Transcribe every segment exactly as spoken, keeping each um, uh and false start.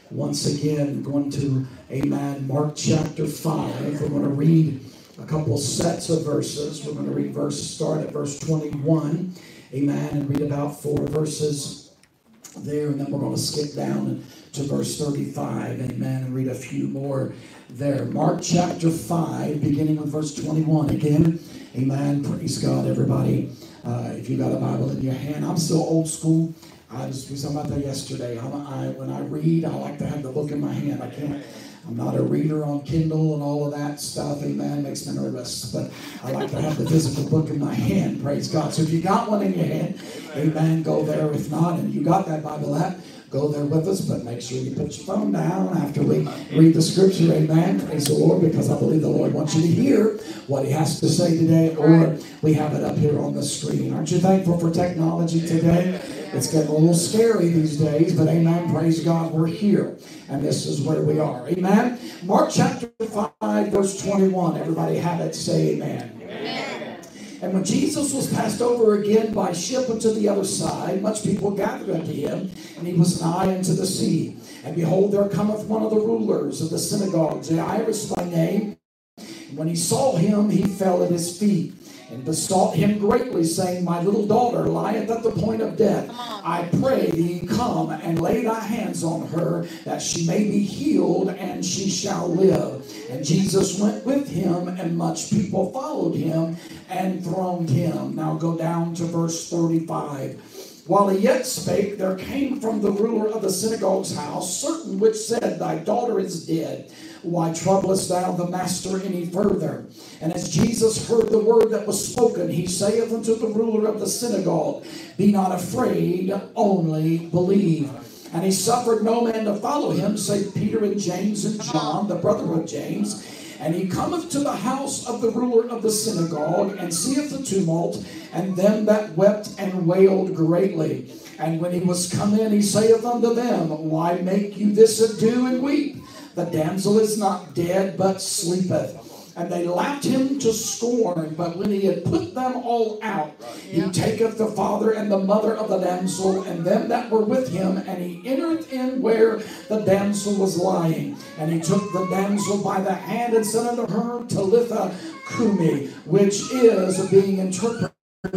once again going to, amen, Mark chapter five. We're going to read a couple sets of verses. We're going to read verse, start at verse twenty-one, amen, and read about four verses there, and then we're going to skip down to verse thirty-five, amen, and read a few more there. Mark chapter five, beginning with verse twenty-one again, amen. Praise God, everybody. Uh, if you got a Bible in your hand, I'm still old school. I just was talking about that yesterday. I'm, I, when I read, I like to have the book in my hand. I can't. I'm not a reader on Kindle and all of that stuff. Amen. Makes me nervous. But I like to have the physical book in my hand. Praise God. So if you got one in your hand, amen, go there. If not, and you got that Bible app, go there with us. But make sure you put your phone down after we read the scripture. Amen. Praise the Lord, because I believe the Lord wants you to hear what He has to say today, or we have it up here on the screen. Aren't you thankful for technology today? It's getting a little scary these days, but amen, praise God, we're here. And this is where we are. Amen. Mark chapter five, verse twenty-one. Everybody have it, say amen. Amen. And when Jesus was passed over again by ship unto the other side, much people gathered unto him, and he was nigh unto the sea. And behold, there cometh one of the rulers of the synagogues, Jairus by name. And when he saw him, he fell at his feet, and besought him greatly, saying, My little daughter lieth at the point of death. I pray thee, come and lay thy hands on her, that she may be healed, and she shall live. And Jesus went with him, and much people followed him and thronged him. Now go down to verse thirty-five. While he yet spake, there came from the ruler of the synagogue's house certain which said, Thy daughter is dead. Why troublest thou the master any further? And as Jesus heard the word that was spoken, he saith unto the ruler of the synagogue, Be not afraid, only believe. And he suffered no man to follow him, save Peter and James and John, the brother of James. And he cometh to the house of the ruler of the synagogue, and seeth the tumult, and them that wept and wailed greatly. And when he was come in, he saith unto them, Why make you this ado and weep? The damsel is not dead, but sleepeth. And they laughed him to scorn. But when he had put them all out, he taketh the father and the mother of the damsel, and them that were with him, and he entered in where the damsel was lying. And he took the damsel by the hand, and said unto her, Talitha cumi, which is, being interpreted,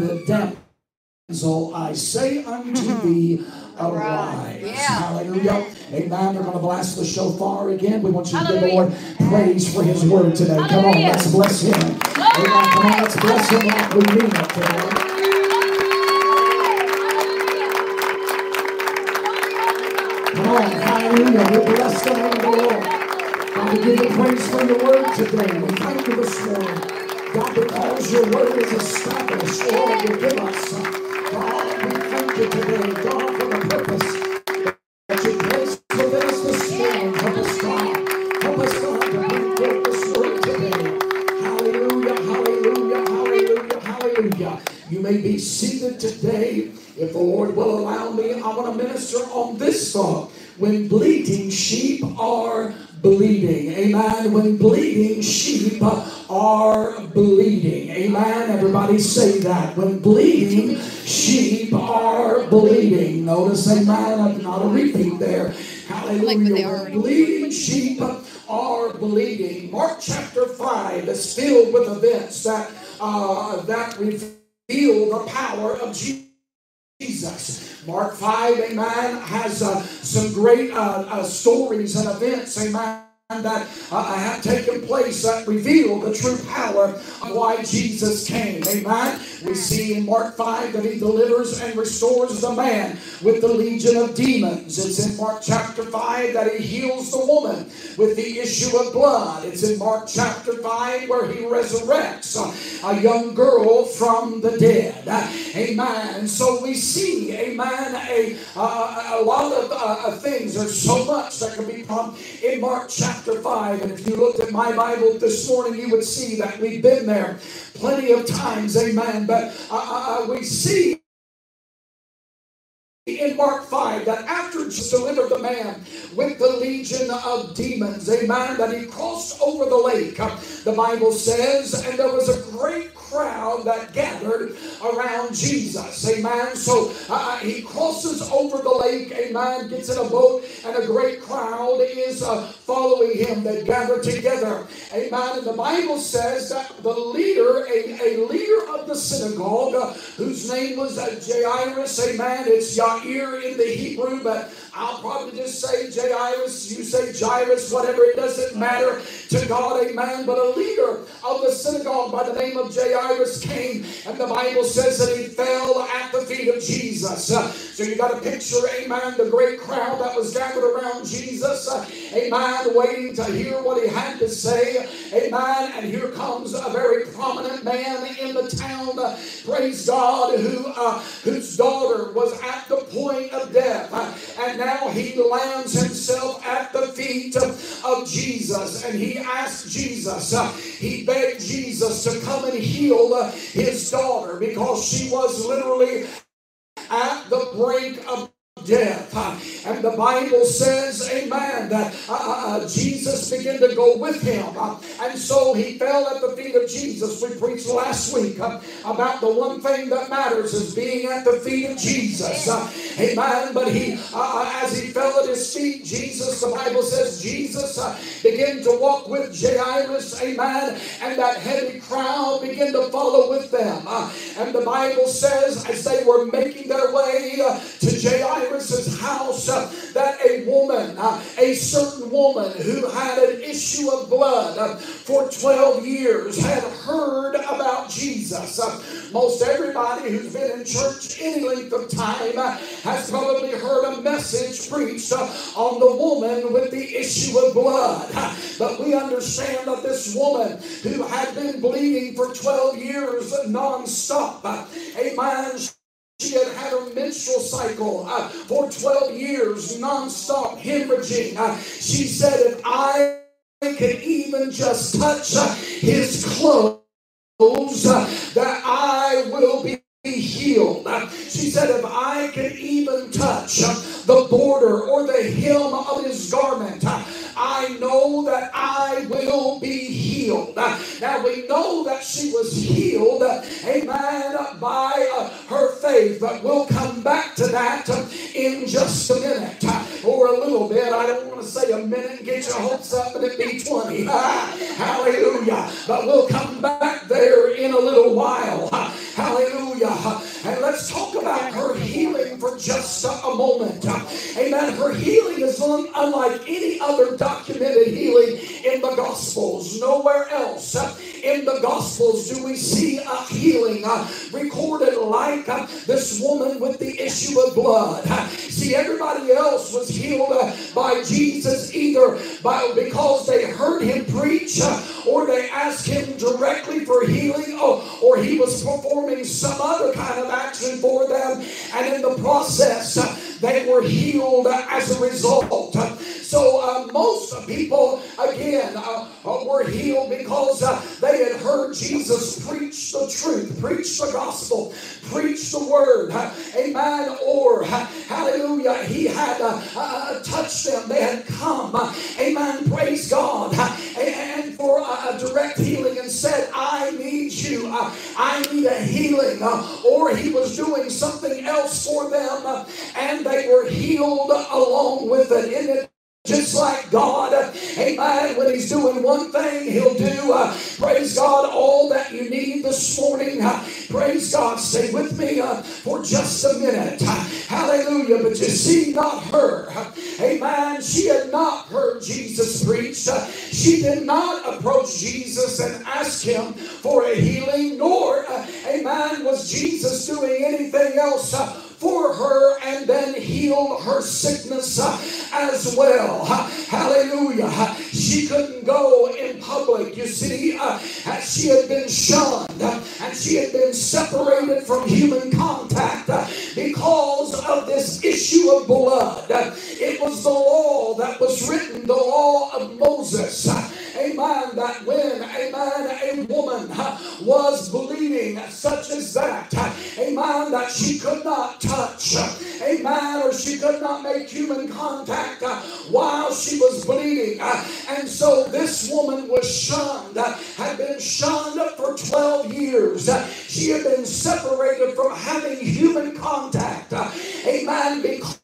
damsel, I say unto thee, arise. Yeah. Hallelujah. Amen. We're going to blast the shofar again. We want you to give the Lord praise for His word today. Hallelujah. Come on, let's bless Him. Amen. Come on, let's bless Him like we mean it today. Come on, hallelujah. We bless the name of the Lord. God, we give you praise for your word today. We thank you this morning, God, because your word is established. Lord, you give us. God, we thank you today, God, for the purpose that you placed within us this morning. Help us, God. Help us, God, to bring forth this word today. Hallelujah, hallelujah, hallelujah, hallelujah. You may be seated today. If the Lord will allow me, I want to minister on this thought. When bleating sheep are bleeding. Amen. When bleeding sheep are bleeding. Amen. Everybody say that. When bleeding sheep are bleeding. Notice, amen, not a repeat there. Hallelujah. When bleeding sheep are bleeding. Mark chapter five is filled with events that, uh, that reveal the power of Jesus. Jesus. Mark five, amen, has uh, some great uh, uh, stories and events, amen, that uh, have taken place that reveal the true power of why Jesus came. Amen. We see in Mark five that He delivers and restores the man with the legion of demons. It's in Mark chapter five that He heals the woman with the issue of blood. It's in Mark chapter five where He resurrects a, a young girl from the dead. Amen. And so we see, amen, a, a, a lot of uh, things. There's so much that can be found in Mark chapter five. And if you looked at my Bible this morning, you would see that we've been there plenty of times. Amen. But uh, uh, we see in Mark five that after Jesus delivered the man with the legion of demons, amen, that he crossed over the lake, the Bible says, and there was a great crowd crowd that gathered around Jesus. Amen. So uh, he crosses over the lake. Amen. Gets in a boat, and a great crowd is uh, following him. They gather together. Amen. And the Bible says that the leader, a, a leader of the synagogue, uh, whose name was uh, Jairus. Amen. It's Yair in the Hebrew, but I'll probably just say Jairus. You say Jairus, whatever. It doesn't matter to God. Amen. But a leader of the synagogue by the name of Jairus came, and the Bible says that he fell at the feet of Jesus. Uh, so you got to picture, amen, the great crowd that was gathered around Jesus. Uh, amen. Waiting to hear what he had to say. Amen. And here comes a very prominent man in the town. Uh, praise God, who uh, whose daughter was at the point of death. Uh, and now he lands himself at the feet of, of Jesus. And he asked Jesus, uh, he begged Jesus to come and heal uh, his daughter, because she was literally at the brink of death. Uh, and the Bible says, amen, that uh, uh, Jesus began to go with him. Uh, and so he fell at the feet of Jesus. We preached last week uh, about the one thing that matters is being at the feet of Jesus. Uh, amen. But he, uh, as he fell at his feet, Jesus, the Bible says, Jesus uh, began to walk with Jairus. Amen. And that heavy crowd began to follow with them. Uh, and the Bible says, as they were making their way uh, to Jairus' house, uh, that a woman, uh, a certain woman who had an issue of blood uh, for twelve years had heard about Jesus. Uh, most everybody who's been in church any length of time uh, has probably heard a message preached uh, on the woman with the issue of blood. Uh, but we understand that this woman who had been bleeding for twelve years non-stop, uh, amen, she had had a menstrual cycle uh, for twelve years, non-stop hemorrhaging. Uh, she said, if I could even just touch uh, his clothes, uh, that I will be healed. Uh, she said, if I could even touch uh, the border or the hem of his garment, uh, I know that I will be healed. Uh, now we know that she was healed, uh, amen, by uh, her faith. But we'll come back to that uh, in just a minute, uh, or a little bit. I don't want to say a minute and get your hopes up and it be twenty. Uh, hallelujah. But we'll come back there in a little while. Uh, hallelujah. Uh, and let's talk about her healing for just a, a moment. Uh, amen. Her healing is un- unlike any other documented healing in the Gospels. Nowhere else uh, in the Gospels do we see a healing uh, recorded like uh, this woman with the issue of blood. Uh, see, everybody else was healed uh, by Jesus either by because they heard him preach uh, or they asked him directly for healing, or, or he was performing some other kind of action for them, and in the process uh, they were healed uh, as a result. Uh, So uh, most people, again, uh, uh, were healed because uh, they had heard Jesus preach the truth, preach the gospel, preach the word. Uh, amen. Or, uh, hallelujah, he had uh, uh, touched them. They had come. Uh, amen. Praise God. Uh, and for uh, a direct healing and said, I need you. Uh, I need a healing. Uh, or he was doing something else for them uh, and they were healed along with it. Isn't it? Just like God, uh, amen, when he's doing one thing, he'll do, uh, praise God, all that you need this morning. Uh, praise God, stay with me uh, for just a minute. Uh, hallelujah. But you see, not her. Uh, amen. She had not heard Jesus preach. Uh, she did not approach Jesus and ask him for a healing, nor, uh, amen, was Jesus doing anything else uh, for her and then heal her sickness uh, as well. Uh, hallelujah. Uh, she couldn't go in public. You see, uh, she had been shunned uh, and she had been separated from human contact uh, because of this issue of blood. Uh, it was the law that was written, the law of Moses. Uh, amen. That when, amen, a woman uh, was bleeding such as that, uh, amen, that she could not touch, uh, amen, amen, or she could not make human contact uh, while she was bleeding. Uh, and so this woman was shunned, uh, had been shunned for twelve years. Uh, she had been separated from having human contact. Uh, amen, because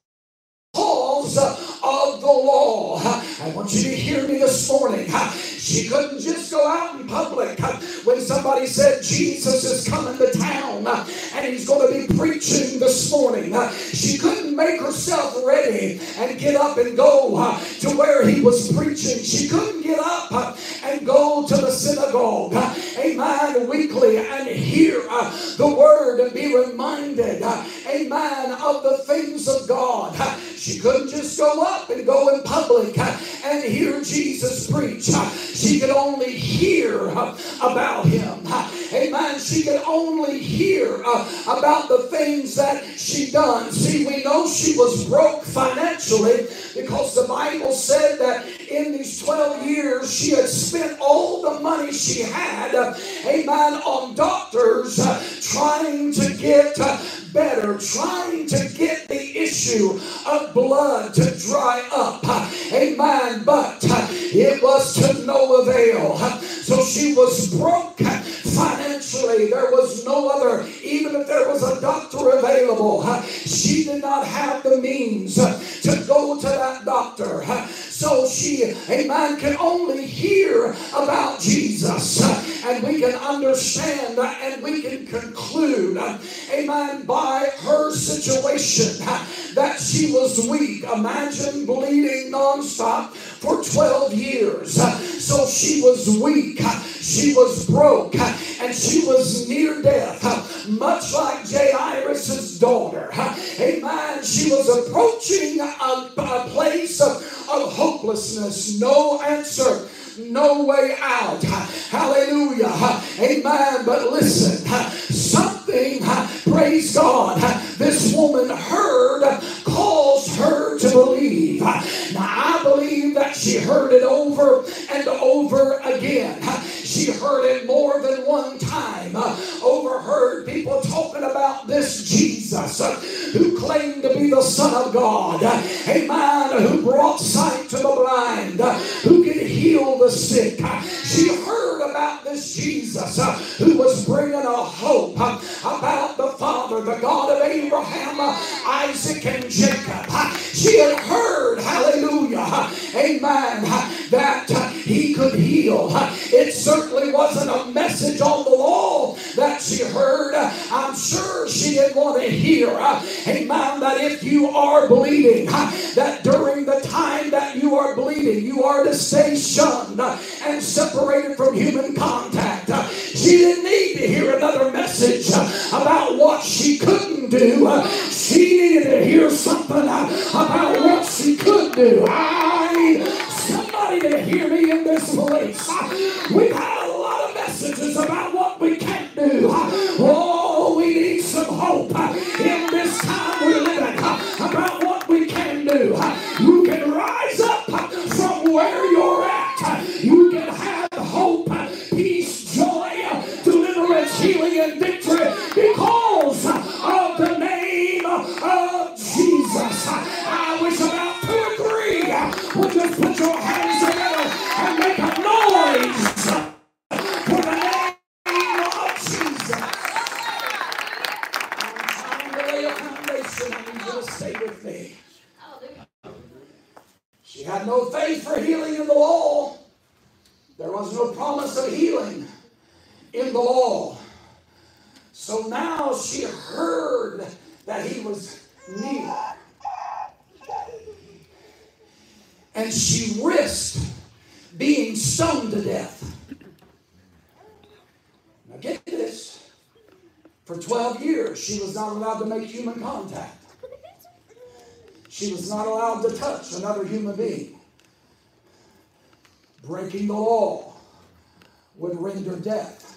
of the law. I want you to hear me this morning. She couldn't just go out in public when somebody said Jesus is coming to town and he's going to be preaching this morning. She couldn't make herself ready and get up and go to where he was preaching. She couldn't get up and go to the synagogue, amen, weekly and hear the word and be reminded, amen, of the things of God. She couldn't just go up and go in public and hear Jesus preach. She could only hear about him. Amen. She could only hear about the things that she done. See, we know she was broke financially because the Bible said that in these twelve years she had spent all the money she had, amen, on doctors trying to get better, trying to get the issue of blood to dry up. Amen. But it was to no avail. So she was broke financially. There was no other, even if there was a doctor available, she did not have the means to go to that doctor. So she, amen, can only hear about Jesus. And we can understand and we can conclude, amen, by her situation that she was weak. Imagine bleeding nonstop for twelve years. So she was weak. She was broke. And she was near death. Much like Jairus' daughter. Amen. She was approaching a, a place of, of hopelessness. No answer. No way out. Hallelujah. Amen. But listen, something, praise God, this woman heard caused her to believe. Now I believe that she heard it over and over again. She heard it more than one time. Overheard people talking about this Jesus who claimed to be the Son of God. Amen. Who brought sight to the blind. Who could heal the sick. She heard about this Jesus who was bringing a hope about the Father, the God of Abraham, Isaac, and Jacob. She had heard, hallelujah, amen, that he could heal. It certainly wasn't a message on the law that she heard. I'm sure she didn't want to hear, amen, that if you are bleeding, that during the time that you are bleeding, you are to stay shunned and separated from human contact. She didn't need to hear another message about what she couldn't do. She needed to hear something about what she could do. I need somebody to hear me in this place. We've had a lot of messages about what we can't do. Oh, we need some hope in this time we live in about what we can do. You can rise up from where you're at. You can have hope, peace, joy, deliverance, healing, and victory because of the name of Jesus. I wish about two or three would just put your hands together and make a noise for the name of Jesus. I'm trying to lay a foundation. I need you to stay with me. She had no faith for healing in the law. There was no promise of healing in the law. So now she heard that he was near. And she risked being stoned to death. Now get this. For twelve years, she was not allowed to make human contact. She was not allowed to touch another human being. Breaking the law would render death.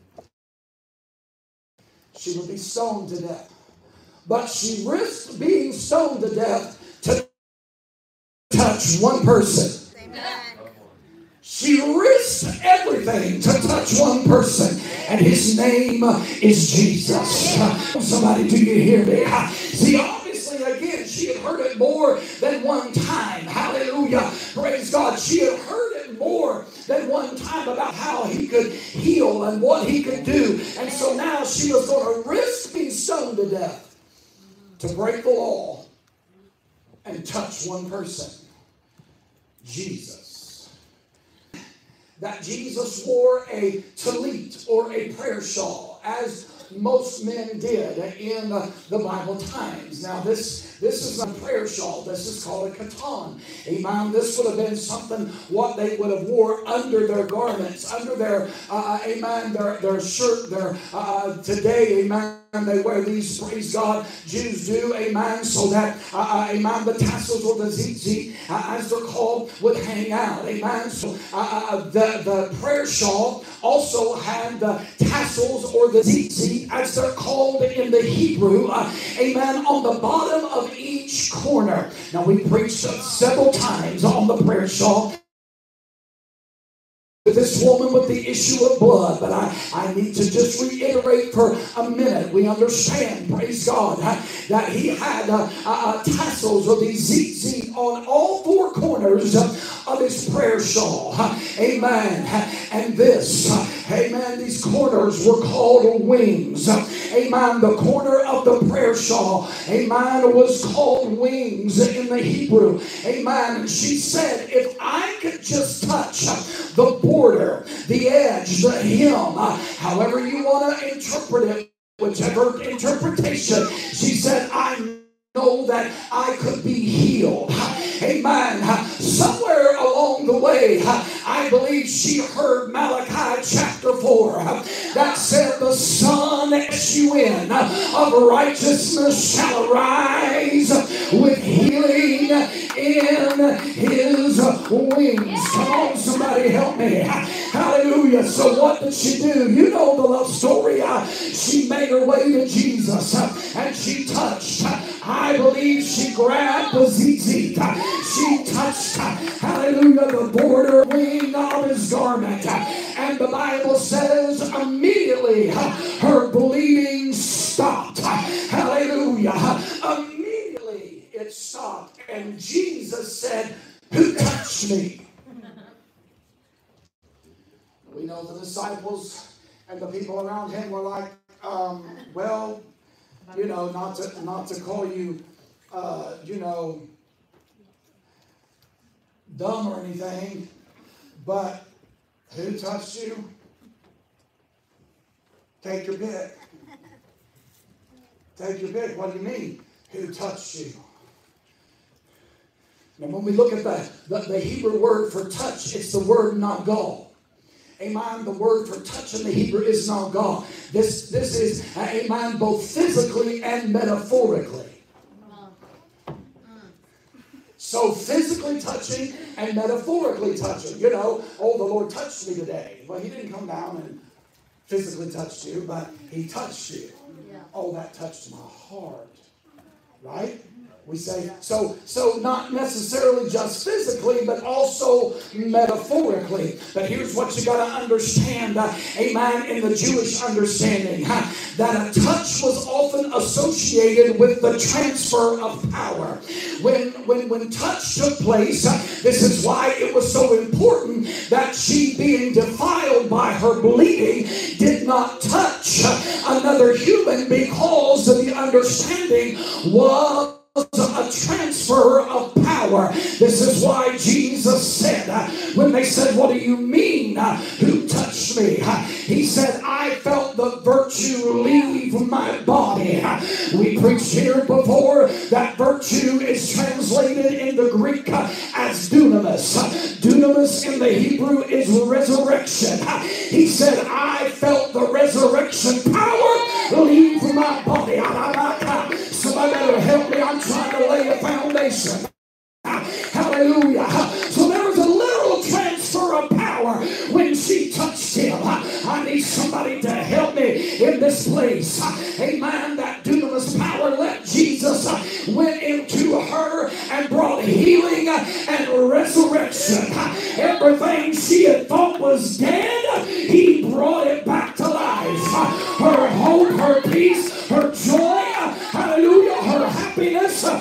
She would be stoned to death. But she risked being stoned to death to touch one person. Amen. She risked everything to touch one person, and his name is Jesus. Somebody, do you hear me? See, obviously listening again. She had heard it more than one time. Hallelujah. Praise God. She had heard it more than one time about how he could heal and what he could do. And so now she was going to risk being stoned to death to break the law and touch one person. Jesus. That Jesus wore a tallit or a prayer shawl, as most men did in uh, the Bible times. Now this this is a prayer shawl. This is called a katan. Amen. This would have been something what they would have wore under their garments, under their uh, amen, their their shirt. Their uh, today, amen. They wear these, praise God, Jews do, amen, so that, uh, uh, amen, the tassels or the tzitzit, uh, as they're called, would hang out, amen. So uh, the, the prayer shawl also had the tassels or the tzitzit, as they're called in the Hebrew, uh, amen, on the bottom of each corner. Now, we preached several times on the prayer shawl. This woman with the issue of blood, but I, I need to just reiterate for a minute. We understand, praise God, that he had uh, uh, tassels of these tzitzit on all four corners of his prayer shawl. Amen. And this, amen, these corners were called wings. Amen. The corner of the prayer shawl, amen, was called wings in the Hebrew. Amen. And she said, if I could just touch the border, the edge, the hem, uh, however you want to interpret it, whichever interpretation, she said, I know that I could be healed. Amen. Somewhere along the way, I believe she heard Malachi chapter four that said, the Son, S U N, of righteousness shall arise with healing in his wings. Come on, somebody help me. Hallelujah. So what did she do? You know the love story. She made her way to Jesus and she touched. I believe she grabbed the tzitzit. She touched, hallelujah, the border wing of his garment. And the Bible says immediately her bleeding stopped. Hallelujah. Immediately it stopped. And Jesus said, who touched me? We know the disciples and the people around him were like, um, well, you know, not to not to call you, uh, you know, dumb or anything, but who touched you? Take your pick. Take your pick. What do you mean? Who touched you? Now, when we look at the, the, the Hebrew word for touch, it's the word nagal. Amen. The word for touch in the Hebrew is nagal. This, this is, uh, amen, both physically and metaphorically. So physically touching and metaphorically touching. You know, oh, the Lord touched me today. Well, he didn't come down and physically touched you, but he touched you. Yeah. Oh, that touched my heart. Right? We say, so so not necessarily just physically, but also metaphorically. But here's what you got to understand, uh, amen, in the Jewish understanding, huh, that a touch was often associated with the transfer of power. When, when, when touch took place, uh, this is why it was so important that she, being defiled by her bleeding, did not touch another human, because of the understanding was a transfer of power. This is why Jesus said, uh, when they said, what do you mean, uh, who touched me? Uh, he said, I felt the virtue leave my body. Uh, we preached here before that virtue is translated in the Greek uh, as dunamis. Uh, dunamis in the Hebrew is resurrection. Uh, he said, I felt the resurrection power leave my body. Somebody better help me. I'm trying to lay a foundation. Hallelujah. So there was a literal transfer of power when she touched him. I need somebody to help me in this place. Amen. That dunamis power let Jesus went into her and brought healing and resurrection. Everything she had thought was dead, he brought it back to life. Her hope, her peace, her joy, hallelujah, her happiness,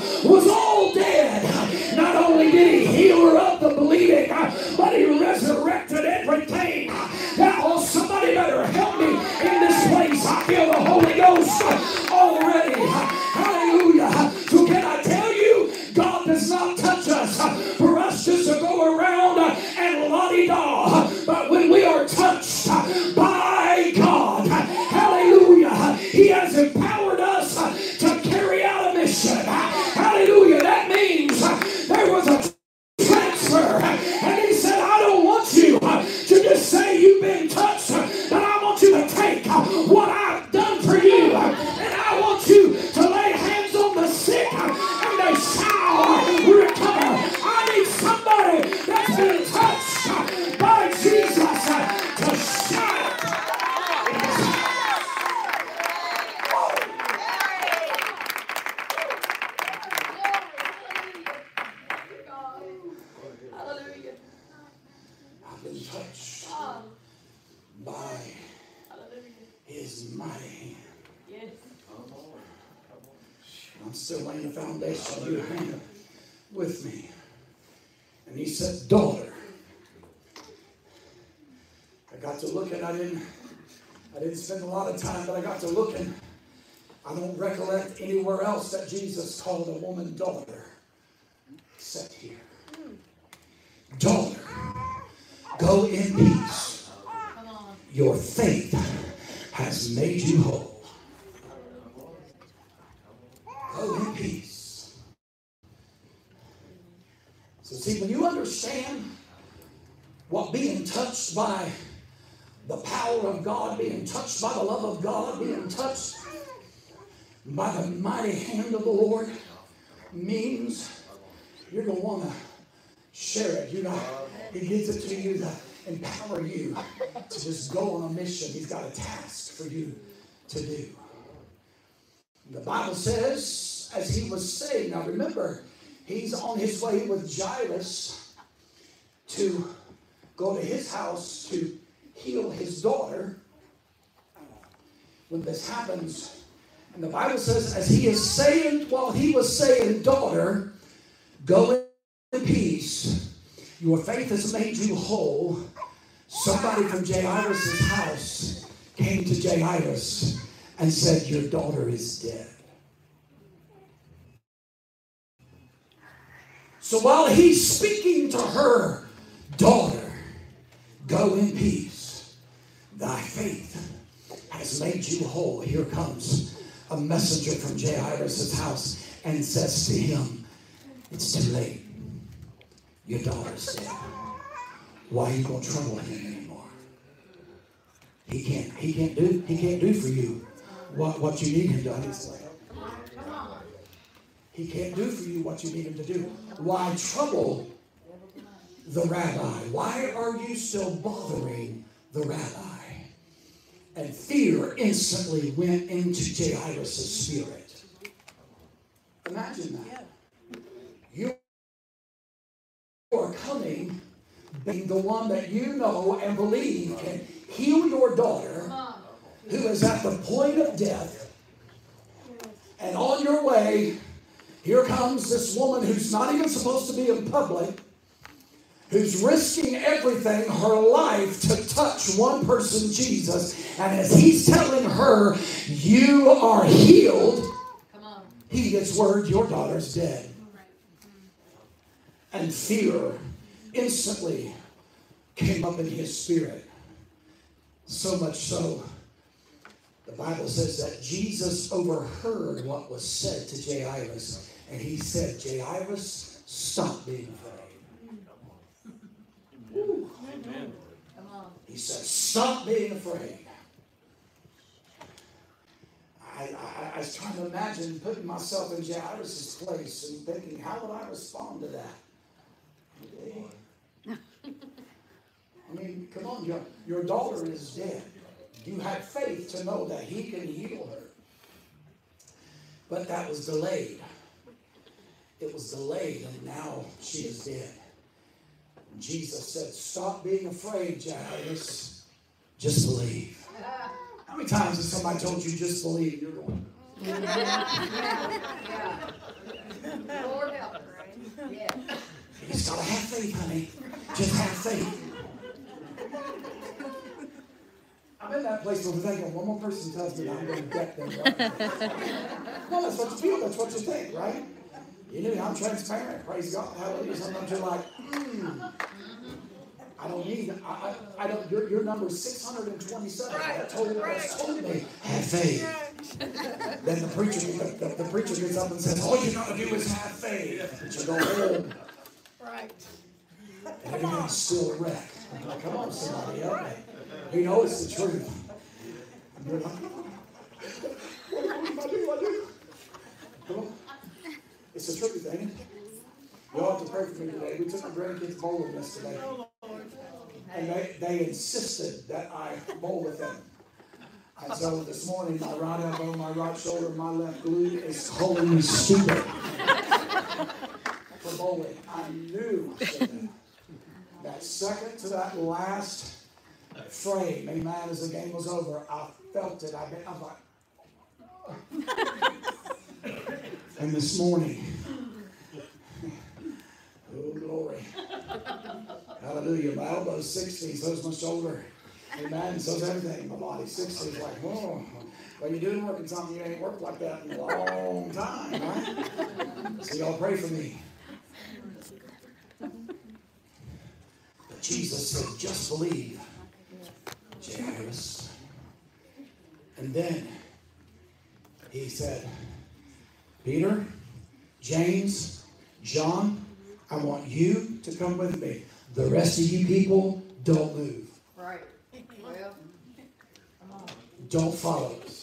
la-di-da. But when we are touched by God, hallelujah, He has empowered us to carry out a mission. Hallelujah. That means there was a transfer. And He said, I don't want you to just say you've been touched, but I want you to take what I've done for you. And I want you to lay hands on the sick and they shall recover. I need somebody that's been touched by Jesus to shout. I've been touched by His mighty hand. Yes. I'm still laying the foundation. You hang with me. And He said, daughter. I got to looking. I didn't, I didn't spend a lot of time, but I got to looking. I don't recollect anywhere else that Jesus called a woman daughter, except here. Daughter, go in peace. Your faith has made you whole. Go in peace. So see, when you understand what being touched by the power of God, being touched by the love of God, being touched by the mighty hand of the Lord means, you're going to want to share it. You know, He gives it to you to empower you to just go on a mission. He's got a task for you to do. The Bible says, as He was saying, now remember, He's on His way with Jairus to go to his house to heal his daughter. When this happens, and the Bible says, as He is saying, while He was saying, daughter, go in peace. Your faith has made you whole. Somebody from Jairus' house came to Jairus and said, your daughter is dead. So while He's speaking to her, daughter, go in peace. Thy faith has made you whole. Here comes a messenger from Jairus' house and says to him, it's too late. Your daughter's dead. Why are you going to trouble Him anymore? He can't, he can't do, he can't do for you what, what you need Him to do. He can't do for you what you need Him to do. Why trouble the rabbi? Why are you still bothering the rabbi? And fear instantly went into Jairus' spirit. Imagine that. You are coming, being the one that you know and believe can heal your daughter, who is at the point of death. And on your way, here comes this woman who's not even supposed to be in public, who's risking everything, her life, to touch one person, Jesus. And as He's telling her, you are healed, he gets word, your daughter's dead. And fear instantly came up in his spirit. So much so, the Bible says that Jesus overheard what was said to Jairus. And He said, Jairus, stop being afraid. Ooh. He said, stop being afraid. I, I, I was trying to imagine putting myself in Jairus' place and thinking, how would I respond to that? I mean, come on, your, your daughter is dead. You had faith to know that He can heal her. But that was delayed. It was delayed, and now she is dead. Jesus said, stop being afraid, Jairus. Just believe. How many times has somebody told you just believe? You're going, Yeah. Lord help us. Yeah. you just got to have faith, honey. Just have faith. I'm in that place where we're thinking, one more person tells me that I'm going to get them. Right? Well, that's what you feel. That's what you think, right? You know, I'm transparent. Praise God. Hallelujah. Sometimes you're like, hmm. I don't need, I, I, I don't, your, your number is six hundred twenty-seven. Right. That told, that told me, have faith. Then the preacher, the, the, the preacher gets up and says, all you got to do is have faith. But you go home. Right. And everything's still a wreck. I'm like, come on, somebody, help me. You know it's the truth. And you're like, what do I do? What do I do? Come on. It's the truth, ain't it? Y'all have to pray for me today. We took my grandkids bowling yesterday. And they, they insisted that I bowl with them. And so this morning, my right elbow, my right shoulder, my left glute is calling me stupid for bowling. I knew that second to that last frame, amen, as the game was over, I felt it. I, I thought, and this morning, oh, glory. Hallelujah. My elbow's sixty, so's my shoulder. Amen. So's everything in my body. sixty is like, oh. Well, you're doing working something you ain't worked like that in a long time, right? So y'all pray for me. But Jesus said, just believe, Jairus. And then he said, Peter, James, John, I want you to come with me. The rest of you people, don't move. Right. Well, come on. Don't follow us.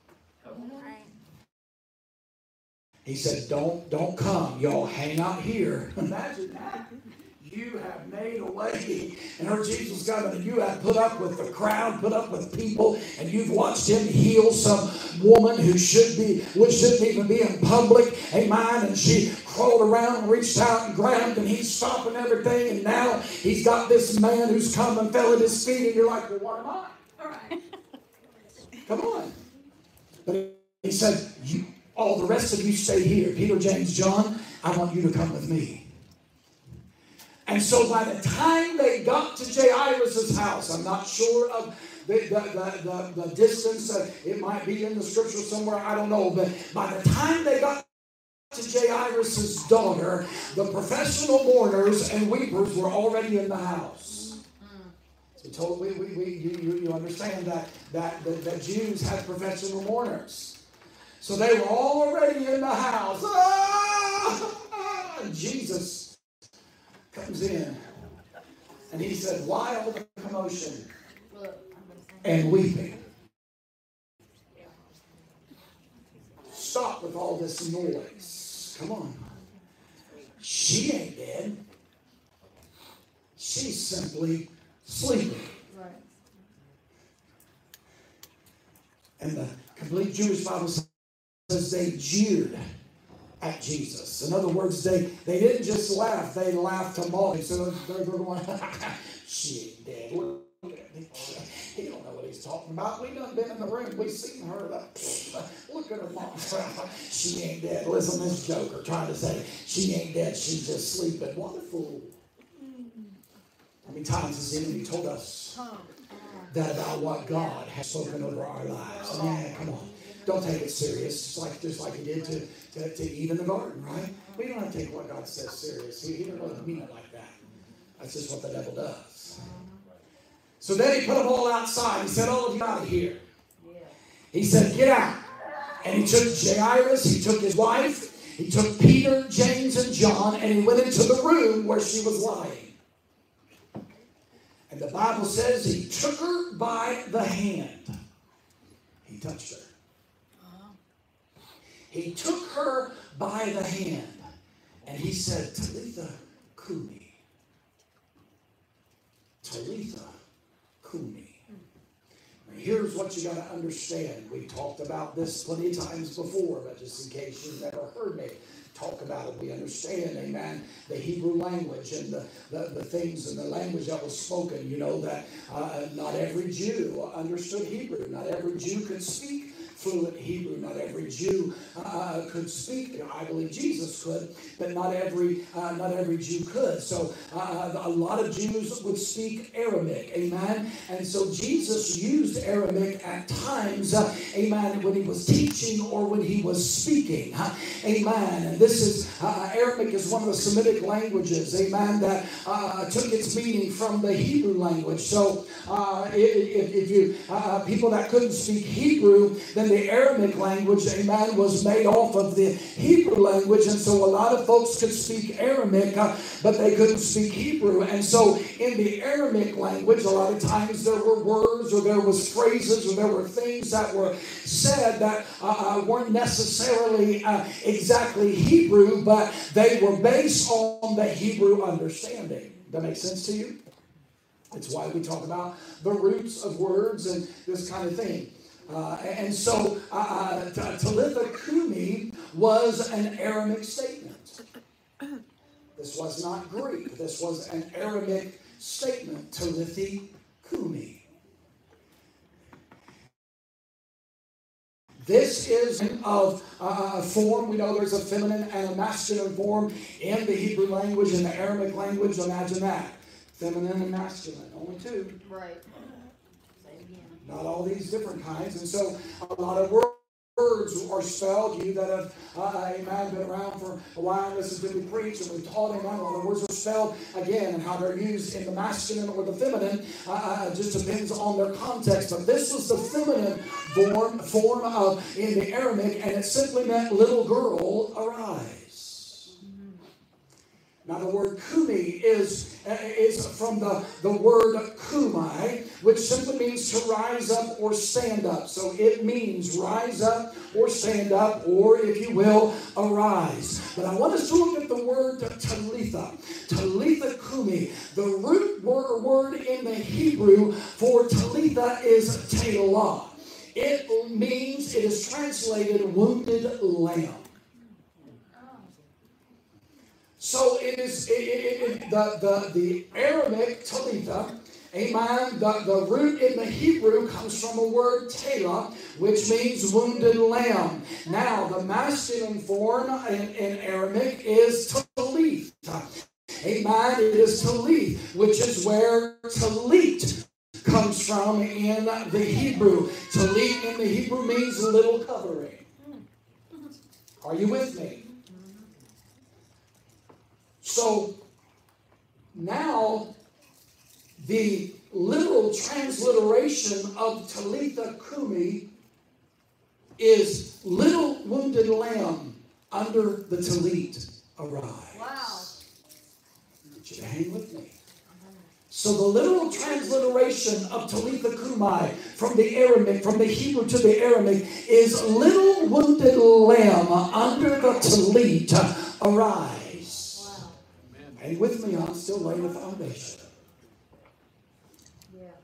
He said, don't, don't come. Y'all hang out here. Imagine that. You have made a way and heard Jesus coming, and you have put up with the crowd, put up with people, and you've watched him heal some woman who should be, which shouldn't even be in public. Amen. And she crawled around and reached out and grabbed, and he's stopping everything. And now he's got this man who's come and fell at his feet, and you're like, well, what am I? All right. Come on. But he said, you, all the rest of you stay here. Peter, James, John, I want you to come with me. And so by the time they got to Jairus' house, I'm not sure of the, the, the, the, the distance. Uh, it might be in the scripture somewhere. I don't know. But by the time they got to Jairus' daughter, the professional mourners and weepers were already in the house. So told, we, we, we, you, you understand that, that the, the Jews had professional mourners. So they were already in the house. Ah! Ah! And Jesus comes in, and he said, why all the commotion and weeping? Stop with all this noise. Come on. She ain't dead. She's simply sleeping. Right. And the complete Jewish Bible says they jeered at Jesus. In other words, they, they didn't just laugh, they laughed to mock. So they're, they're going, she ain't dead. Look at me. He don't know what he's talking about. We done been in the room. We seen her. Look at her mom. She ain't dead. Listen to this joker trying to say, she ain't dead. She's just sleeping. What a fool. How many times has the enemy told us that about what God has spoken over our lives? Man, come on. Don't take it serious, just like just like he did to, to, to Eve in the garden, right? We don't have to take what God says serious. He, he doesn't mean it like that. That's just what the devil does. So then he put them all outside. He said, all of you out of here. He said, get out. And he took Jairus, he took his wife, he took Peter, James, and John, and he went into the room where she was lying. And the Bible says he took her by the hand. He touched her. He took her by the hand, and he said, Talitha Kumi. Talitha Kumi. Now, here's what you got to understand. We talked about this plenty of times before, but just in case you've never heard me talk about it, we understand, amen, the Hebrew language and the, the, the things and the language that was spoken. You know that uh, not every Jew understood Hebrew. Not every Jew could speak fluent Hebrew. Not every Jew uh, could speak. I believe Jesus could, but not every uh, not every Jew could. So uh, a lot of Jews would speak Aramaic. Amen. And so Jesus used Aramaic at times. Uh, amen. When he was teaching or when he was speaking. Uh, amen. And this is uh, Aramaic is one of the Semitic languages. Amen. That uh, took its meaning from the Hebrew language. So uh, if, if you uh, people that couldn't speak Hebrew, then the Aramaic language, amen, was made off of the Hebrew language. And so a lot of folks could speak Aramaic, uh, but they couldn't speak Hebrew. And so in the Aramaic language, a lot of times there were words or there was phrases or there were things that were said that uh, weren't necessarily uh, exactly Hebrew, but they were based on the Hebrew understanding. That makes sense to you? It's why we talk about the roots of words and this kind of thing. Uh, and so uh, Talitha Kumi was an Aramaic statement. This was not Greek. This was an Aramaic statement. Talitha Kumi. This is of uh, form. We know there's a feminine and a masculine form in the Hebrew language and the Aramaic language. Imagine that. Feminine and masculine. Only two. Right. Not all these different kinds. And so a lot of words are spelled. You that have, uh, amen, been around for a while and listened to me preach and we've taught, amen, a lot of words are spelled again, and how they're used in the masculine or the feminine uh, just depends on their context. But this was the feminine form, form of in the Aramaic, and it simply meant little girl, arise. Now the word kumi is, is from the, the word kumai, which simply means to rise up or stand up. So it means rise up or stand up, or if you will, arise. But I want us to look at the word talitha. Talitha kumi. The root word, word in the Hebrew for talitha is telah. It means, it is translated wounded lamb. So it is it, it, it, the, the, the Aramaic talitha, amen, the, the root in the Hebrew comes from a word telah, which means wounded lamb. Now, the masculine form in, in Aramaic is talith. Amen, it is talith, which is where talit comes from in the Hebrew. Talit in the Hebrew means little covering. Are you with me? So now the literal transliteration of Talitha Kumi is little wounded lamb under the talit arise. Wow. I want you to hang with me. So the literal transliteration of Talitha Kumi from the Aramaic, from the Hebrew to the Aramaic, is little wounded lamb under the talit arise. Hang with me, I'm still laying the foundation. Yeah.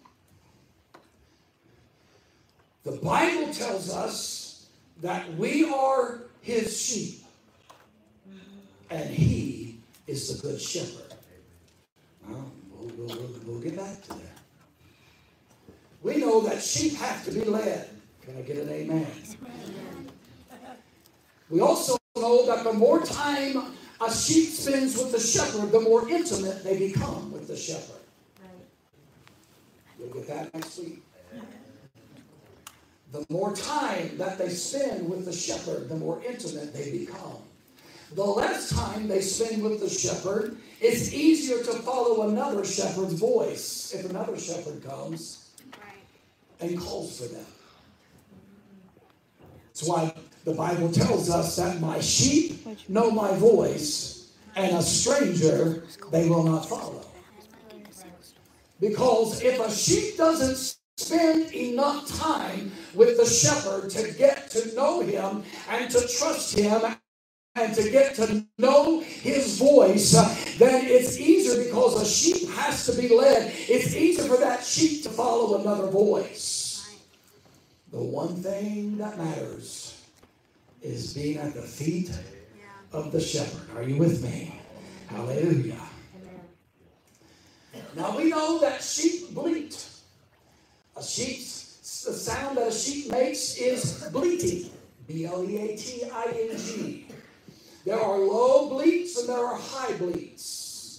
The Bible tells us that we are his sheep, and he is the good shepherd. Well, we'll, we'll, we'll, we'll get back to that. We know that sheep have to be led. Can I get an amen? We also know that the more time a sheep spends with the shepherd, the more intimate they become with the shepherd. You'll get that next week. The more time that they spend with the shepherd, the more intimate they become. The less time they spend with the shepherd, it's easier to follow another shepherd's voice if another shepherd comes and calls for them. That's why the Bible tells us that my sheep know my voice, and a stranger they will not follow. Because if a sheep doesn't spend enough time with the shepherd to get to know him and to trust him and to get to know his voice, then it's easier, because a sheep has to be led. It's easier for that sheep to follow another voice. The one thing that matters is being at the feet of the shepherd. Are you with me? Hallelujah. Now we know that sheep bleat. A sheep's the sound that a sheep makes is bleating. B L E A T I N G. There are low bleats and there are high bleats.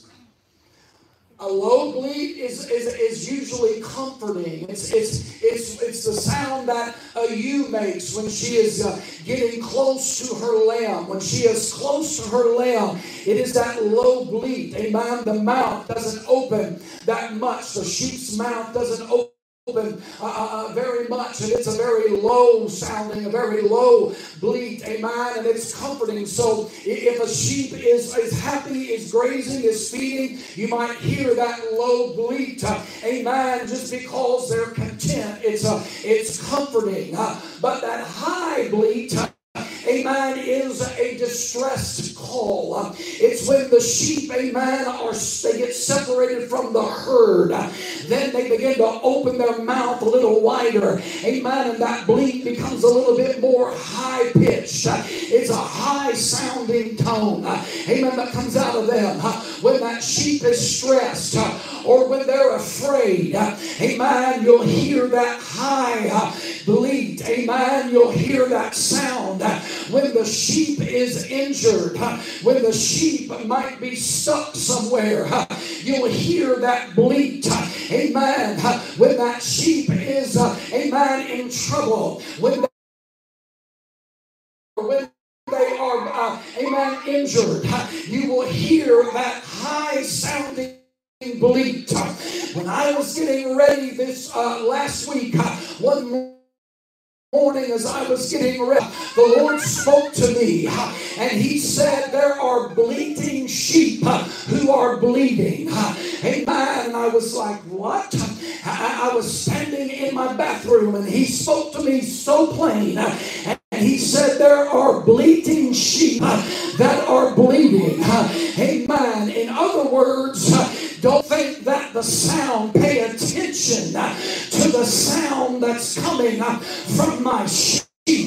A low bleat is, is, is usually comforting. It's, it's, it's, it's the sound that a ewe makes when she is uh, getting close to her lamb. When she is close to her lamb, it is that low bleat. Amen. The mouth doesn't open that much. The sheep's mouth doesn't open. Open uh, uh, very much, and it's a very low sounding, a very low bleat, amen, and it's comforting. So if a sheep is, is happy, is grazing, is feeding, you might hear that low bleat, uh, amen, just because they're content. It's uh, it's comforting. Uh, but that high bleat, uh, amen, is a distressed call. Uh, it's when the sheep, amen, are they get separated from the herd. Uh, then they begin to open their mouth a little wider, amen, and that bleat becomes a little bit more high-pitched. Uh, it's a high-sounding tone, uh, amen, that comes out of them. Uh, when that sheep is stressed uh, or when they're afraid, uh, amen, you'll hear that high uh, bleat, amen, you'll hear that sound. Uh, when the sheep is injured, uh, when the sheep might be stuck somewhere, uh, you'll hear that bleat, uh, amen, uh, when that sheep is, uh, amen, in trouble, when they, when they are, uh, amen, injured, uh, you will hear that high sounding bleat. Uh, when I was getting ready this uh, last week, uh, one more morning as I was getting ready, the Lord spoke to me and he said there are bleating sheep who are bleeding. Amen. And I was like, what? I, I was standing in my bathroom and he spoke to me so plain and he said there are bleating sheep that are bleeding. Amen. In other words, don't think that the sound, pay attention to the sound that's coming from my sheep.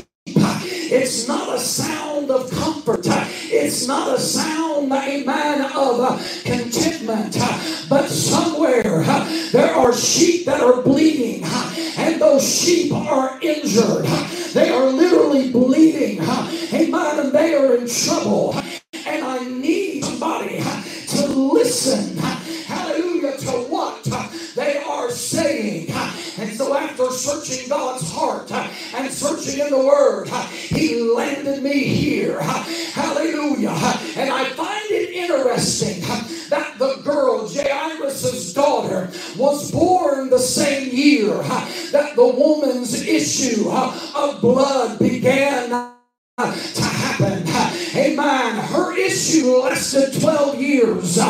It's not a sound of comfort. It's not a sound, amen, of contentment. But somewhere there are sheep that are bleeding, and those sheep are injured. They are literally bleeding, amen, and they are in trouble. And I need somebody to listen, hallelujah, to what they are saying. And so after searching God's heart and searching in the Word, he landed me here. Hallelujah. And I find it interesting that the girl, Jairus' daughter, was born the same year that the woman's issue of blood began to happen. Amen. Her issue lasted twelve years.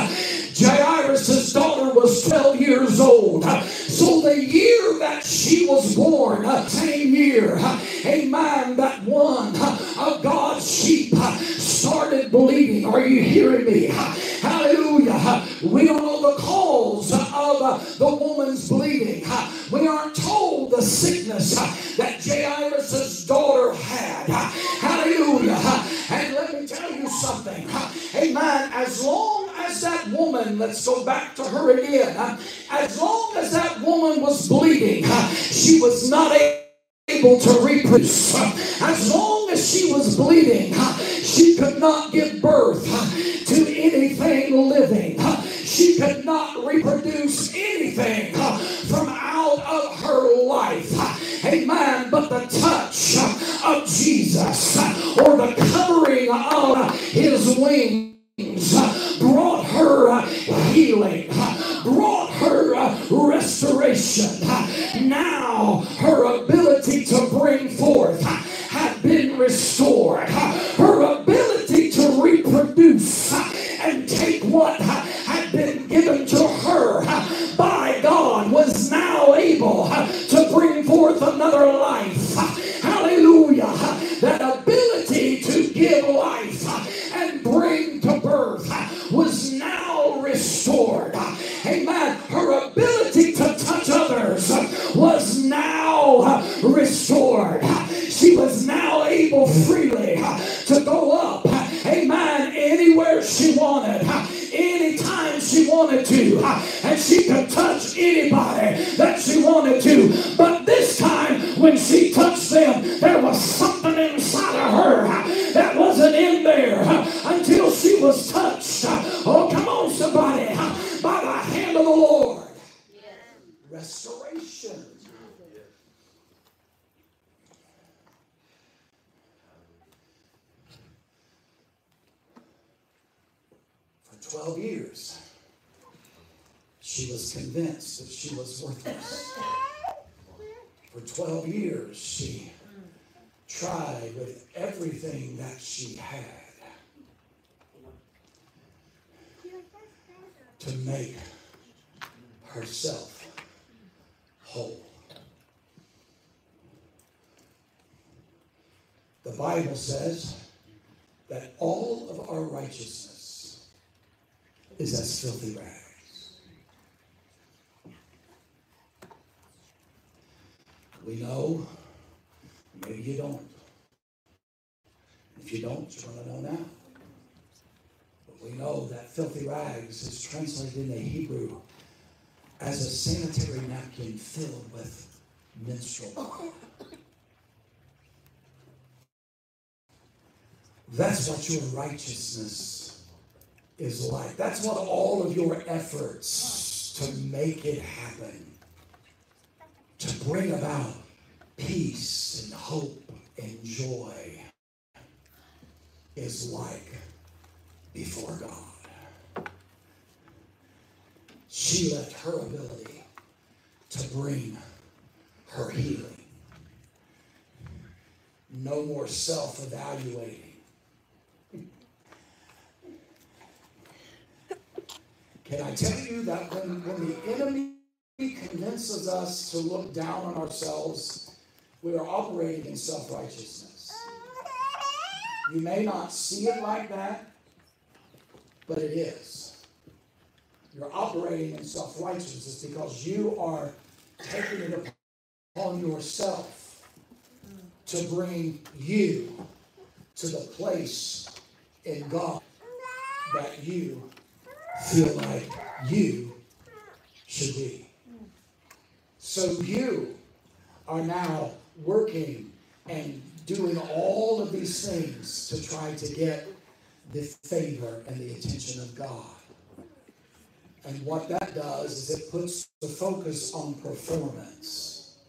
Jairus' daughter was twelve years old. So the year that she was born, same year, amen, that one of God's sheep started bleeding. Are you hearing me? Hallelujah. We don't know the cause of the woman's bleeding. We aren't told the sickness that Jairus' daughter had. Hallelujah. And let me tell you something. Amen. As long as that woman, let's go back to her again. As long as that woman was bleeding, she was not able to reproduce. As long as she was bleeding, she could not give birth to anything living. She could not reproduce anything from out of her life. Amen. But the touch of Jesus or the covering of his wings brought her healing, brought her restoration. Now her ability to bring forth had been restored. Her ability to reproduce and take what had been given to her by God was now able to bring forth another life. Hallelujah. That ability to give life and bring to birth was now restored. Amen. Her ability to touch others was now restored. She was now able freely to go up, amen, anywhere she wanted, anytime she wanted to, and she could touch anybody that she wanted to. But this time when she touched them, there was something inside of her that wasn't in there until she was touched. Oh, come on, somebody. By the hand of the Lord. Restoration. For twelve years, she was convinced that she was worthless. For twelve years, she tried with everything that she had to make herself whole. The Bible says that all of our righteousness is as filthy rags. We know, maybe you don't. If you don't, you're going to know now. But we know that filthy rags is translated in the Hebrew as a sanitary napkin filled with menstrual blood. That's what your righteousness is like. That's what all of your efforts to make it happen, to bring about peace and hope and joy is like before God. She left her ability to bring her healing. No more self-evaluating. Can I tell you that when, when the enemy convinces us to look down on ourselves, we are operating in self-righteousness. You may not see it like that, but it is. You're operating in self-righteousness because you are taking it upon yourself to bring you to the place in God that you feel like you should be. So you are now working and doing all of these things to try to get the favor and the attention of God. And what that does is it puts the focus on performance.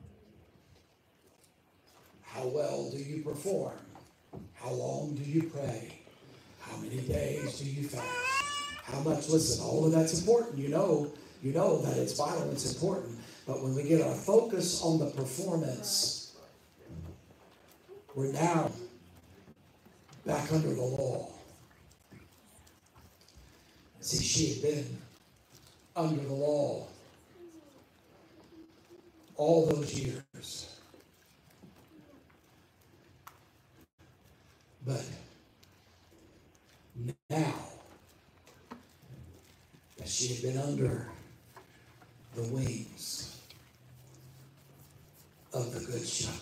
How well do you perform? How long do you pray? How many days do you fast? How much? Listen, all of that's important. You know, you know that it's vital, it's important. But when we get our focus on the performance, we're now back under the law. See, she had been under the law all those years. But now that she had been under the wings of the Good Shepherd,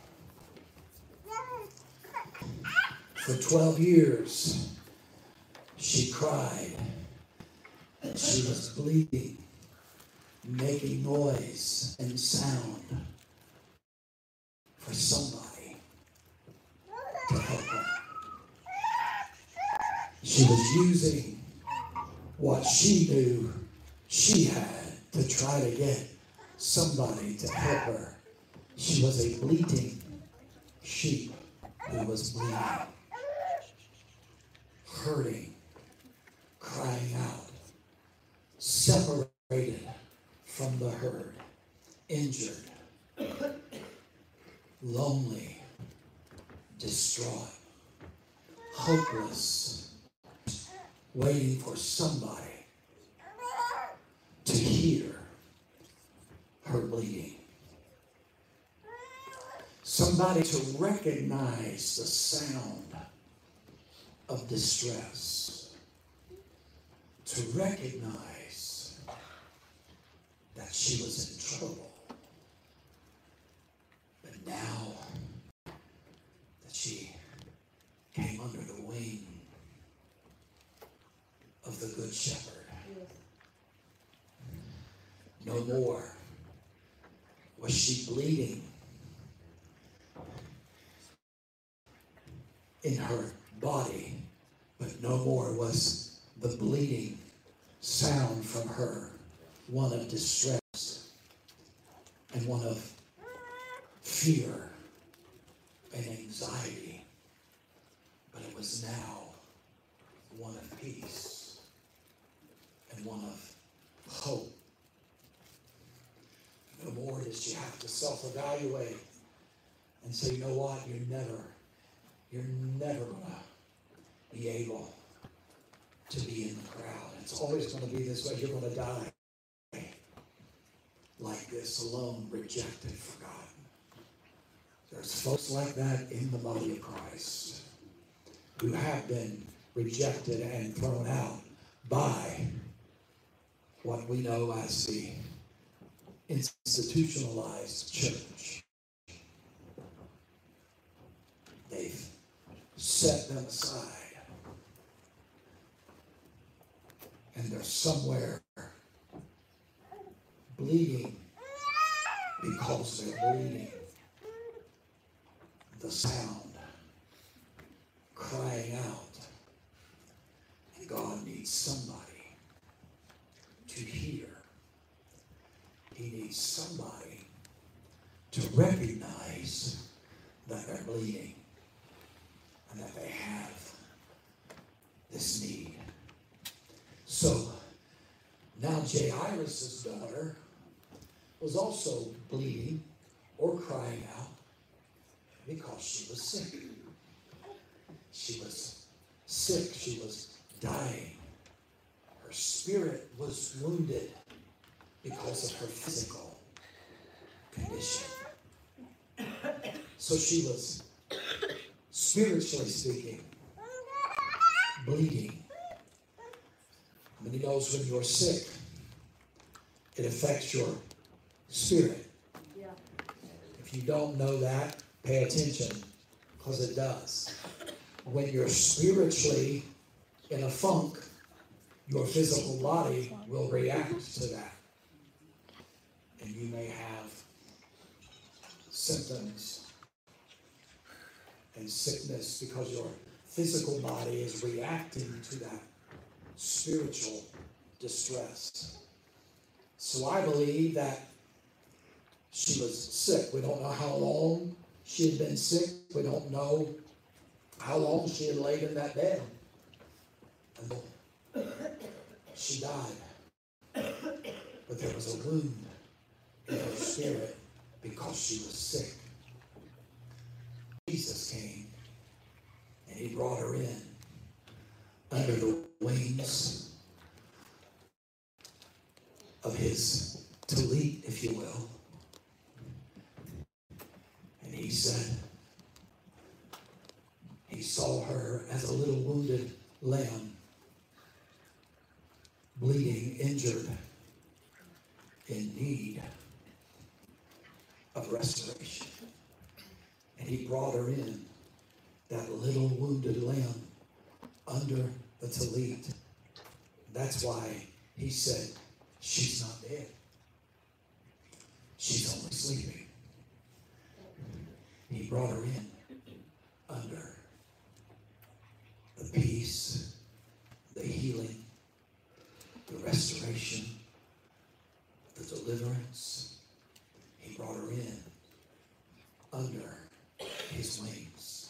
for twelve years, she cried and she was bleeding, making noise and sound for somebody to help her. She was using what she knew she had to try to get somebody to help her. She was a bleating sheep who was bleeding, hurting, crying out, separated from the herd, injured, lonely, distraught, hopeless, waiting for somebody to hear her bleeding. Somebody to recognize the sound of distress. To recognize that she was in trouble. But now that she came under the wing of the Good Shepherd, no more was she bleeding in her body, but no more was the bleeding sound from her one of distress and one of fear and anxiety, but it was now one of peace and one of hope. No more did she have to self-evaluate and say, you know what, you're never, you're never going to be able to be in the crowd. It's always going to be this way. You're going to die like this, alone, rejected, forgotten. There's folks like that in the body of Christ who have been rejected and thrown out by what we know as the institutionalized church. They've set them aside. And they're somewhere bleeding because they're bleeding. The sound crying out. And God needs somebody to hear. He needs somebody to recognize that they're bleeding and that they have this need. So now Jairus' daughter was also bleeding or crying out because she was sick. She was sick. She was dying. Her spirit was wounded because of her physical condition. So she was, spiritually speaking, bleeding. How many knows when you're sick, it affects your spirit? Yeah. If you don't know that, pay attention, because it does. When you're spiritually in a funk, your physical body will react to that. And you may have symptoms and sickness because your physical body is reacting to that spiritual distress. So I believe that she was sick. We don't know how long she had been sick. We don't know how long she had laid in that bed until she died. But there was a wound in her spirit because she was sick. Jesus came and he brought her in under the wings of his tallit, if you will. And he said, he saw her as a little wounded lamb, bleeding, injured, in need of restoration. And he brought her in, that little wounded lamb, under the tallit. That's why he said, she's not dead. She's only sleeping. He brought her in under the peace, the healing, the restoration, the deliverance. He brought her in under his wings.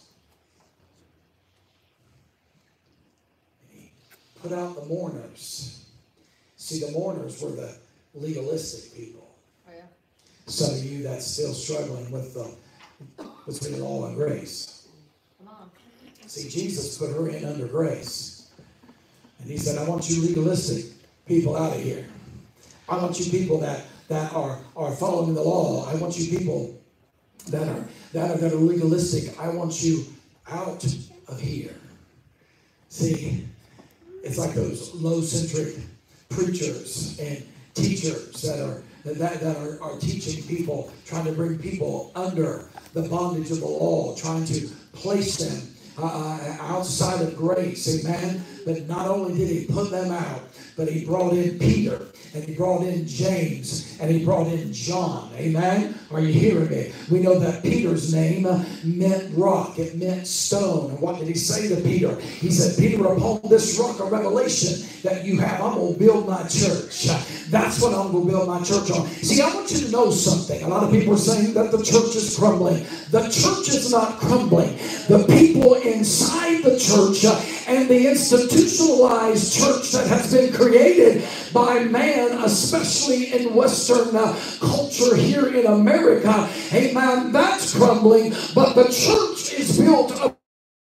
And he put out the mourners. See, the mourners were the legalistic people. Oh, yeah. Some of you that's still struggling with the between law and grace. Come on. See, Jesus put her in under grace. And he said, I want you legalistic people out of here. I want you people that, that are, are following the law. I want you people that are, that are that are legalistic. I want you out of here. See, it's like those low-centric preachers and teachers that are that, that are, are teaching people, trying to bring people under the bondage of the law, trying to place them uh, outside of grace, amen. But not only did he put them out, but he brought in Peter. and he brought in James, and he brought in John. Amen? Are you hearing me? We know that Peter's name meant rock. It meant stone. And what did he say to Peter? He said, Peter, upon this rock of revelation that you have, I'm going to build my church. That's what I'm going to build my church on. See, I want you to know something. A lot of people are saying that the church is crumbling. The church is not crumbling. The people inside the church and the institutionalized church that has been created by man, especially in Western uh, culture here in America, amen, that's crumbling. But the church is built upon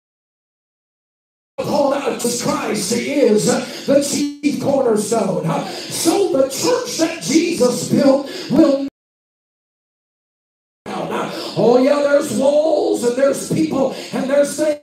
Jesus Christ. He is the chief cornerstone. So the church that Jesus built will. Oh yeah, there's walls and there's people and there's things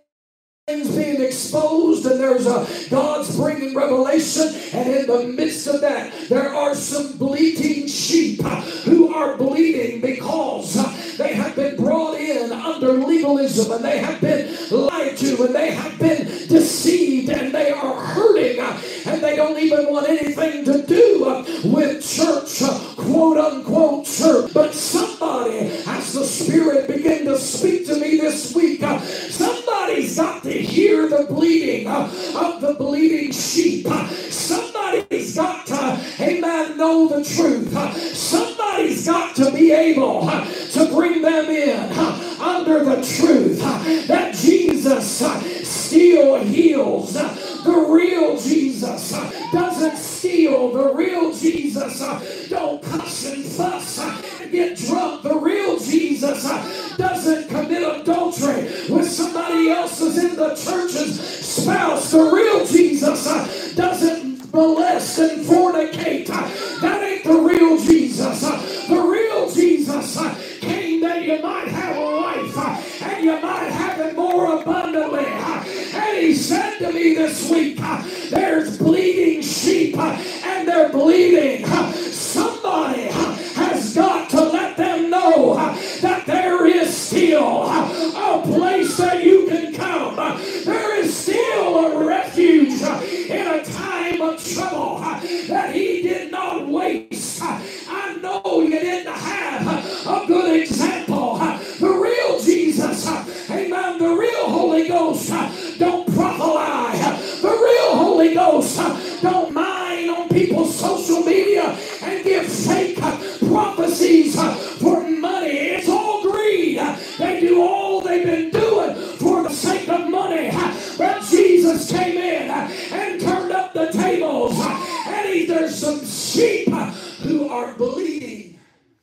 being exposed, and there's a God's bringing revelation, and in the midst of that there are some bleating sheep who are bleeding because they have been brought in under legalism, and they have been lied to, and they have been deceived, and they are hurting, and they don't even want anything to do with church, quote unquote church. But somebody, as the Spirit began to speak to me this week, somebody's got to hear the bleeding of the bleeding sheep. Somebody's got to, amen, know the truth. Somebody's got to be able to bring them in under the truth that Jesus still heals. The real Jesus doesn't steal. The real Jesus don't cuss and fuss and get drunk. The real Jesus doesn't commit adultery with somebody else's in the church's spouse. The real Jesus doesn't molest and fornicate. That ain't the real Jesus. The real Jesus came that you might have life and you might have it more abundantly. And he said to me this week, there's bleeding sheep and they're bleeding. Somebody has got to let them know that there is still a place that you can come. There is still a refuge in a time of trouble that he did not waste. I know you didn't have a good example. The real Jesus, amen, the real Holy Ghost don't prophesy. The real Holy Ghost don't mine on people's social media and give fake prophecies for money. It's all greed. They do all they've been doing for the sake of money. But Jesus came in and turned up the tables. And he, there's some sheep who are bleeding.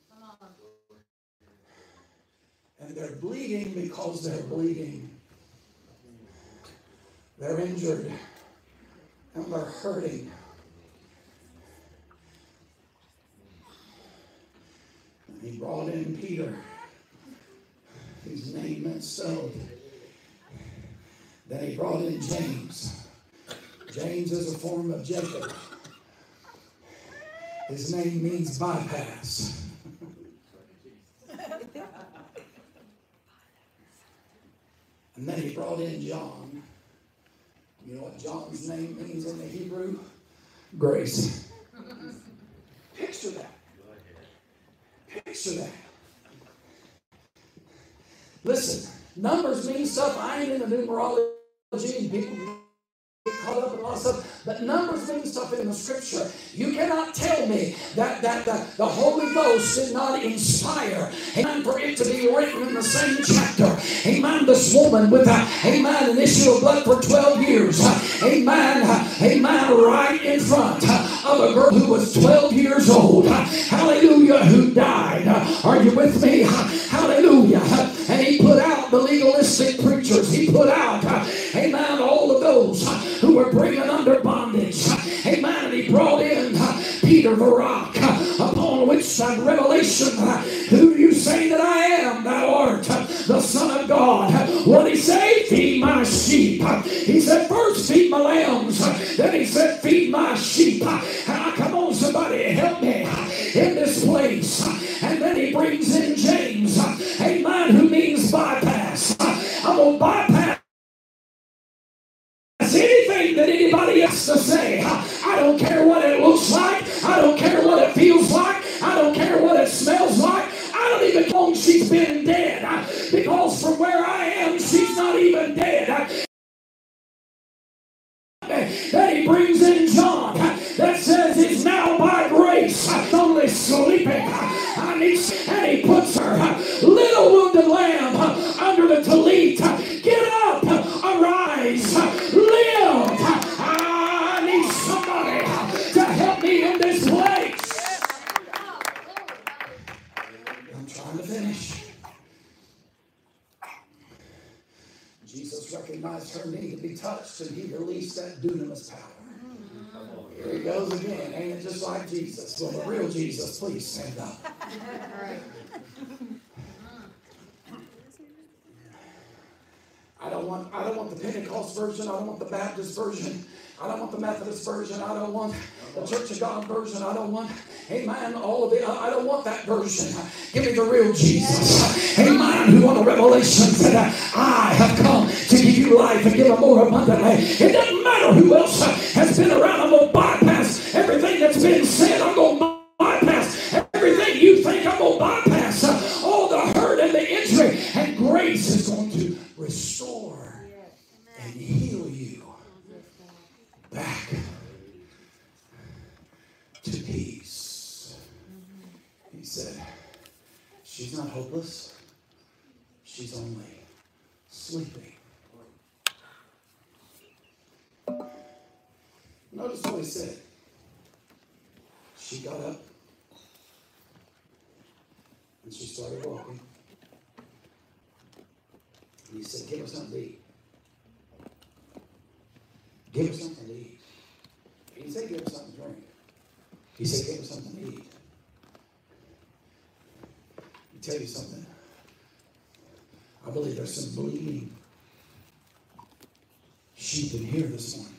And they're bleeding because they're bleeding. They're injured. And they're hurting. And he brought in Peter. His name meant stone. Then he brought in James. James is a form of Jacob. His name means bypass. And then he brought in John. You know what John's name means in the Hebrew? Grace. Picture that. Picture that. Listen, numbers mean stuff. I ain't in the numerology, and people get caught up in a lot of stuff. But numbers mean stuff in the scripture. You cannot tell me that, that the, the Holy Ghost did not inspire, amen, for it to be written in the same chapter. Amen. This woman with a, amen, an issue of blood for twelve years. Amen. Amen. Right in front of a girl who was twelve years old. Hallelujah. Who died. Are you with me? Hallelujah. And he put out the legalistic preachers. He put out, amen, all of those who were bringing under bondage. Amen. And he brought in Peter the rock, upon which that revelation, who do you say that I am? Thou art the Son of God. What did he say? Feed my sheep. He said, first feed my lambs. Then he said, feed my sheep. Ah, come on, somebody, help me in this place. And then he brings in James, amen, who means bypass. I'm going to bypass anything that anybody has to say. I don't care what it looks like. I don't care is sleeping. I need, and he puts her, little wounded lamb, under the tallit. Get up, arise, live. I need somebody to help me in this place. I'm trying to finish. Jesus recognized her need to be touched, and he released that dunamis power. Here he goes again. Ain't it just like Jesus? Well, the real Jesus, please stand up. I don't want I don't want the Pentecost version. I don't want the Baptist version. I don't want the Methodist version. I don't want the Church of God version. I don't want, amen, all of it. I don't want that version. Give me the real Jesus. Amen. Who want a revelation that I have come to give you life and give it more abundantly. It doesn't matter who else has been around. I'm going to bypass everything that's been said. I'm going to bypass everything you think. I'm going to bypass all the hurt and the injury. And grace is going to restore and heal you back to peace. He said, she's not hopeless. She's only sleeping. Notice what he said. She got up and she started walking. And he said, give her something to eat. Give her something to eat. He didn't say give her something to drink. He said give her something to eat. Let me tell you something. I believe there's some bleeding sheep in here this morning.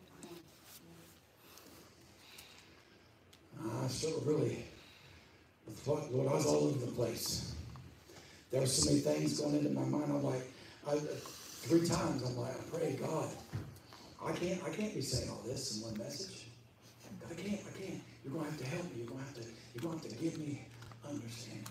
I still really, Lord, I was all over the place. There were so many things going into my mind. I'm like, I, three times I'm like, I pray, God, I can't, I can't be saying all this in one message. I can't, I can't. You're going to have to help me. You're going to have to, you're going to have to give me understanding.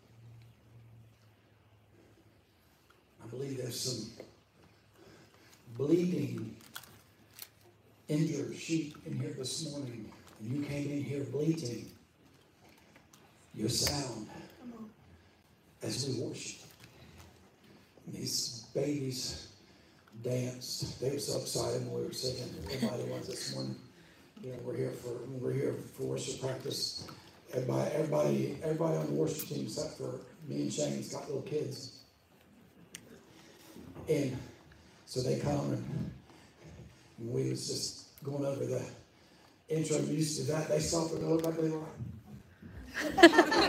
I believe there's some bleeding, injured sheep in here this morning. And you came in here bleating your sound as we worship. And these babies danced. They were so excited when we were singing. Everybody was this morning. You know, we're here for we're here for worship practice. Everybody, everybody, everybody on the worship team, except for me and Shane's got little kids. And so they come and, and we was just going over the intro. We used to do that. They stopped and they looked like they were like.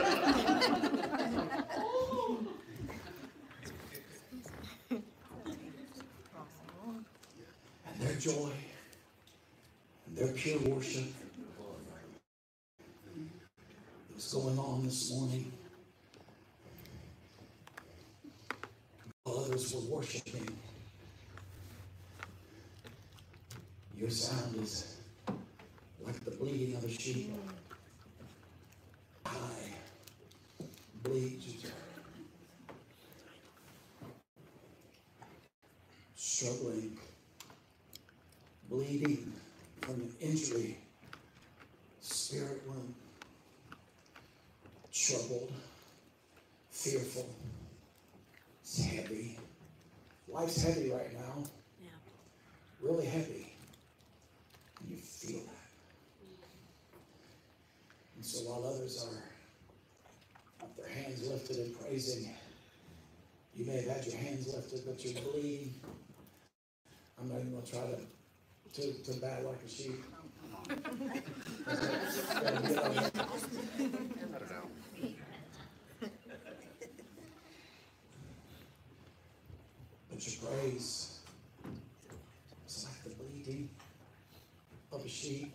And their joy and their pure worship that was going on this morning. While others were worshiping, your sound is like the bleeding of a sheep. I bleed you. Struggling, bleeding from an injury, spirit wound, troubled, fearful. It's heavy. Life's heavy right now. Yeah. Really heavy. And you feel that. And so while others are with their hands lifted and praising, you may have had your hands lifted, but you're bleeding. I'm not even going to try to, to, to bat like a sheep. But your praise is like the bleeding of a sheep.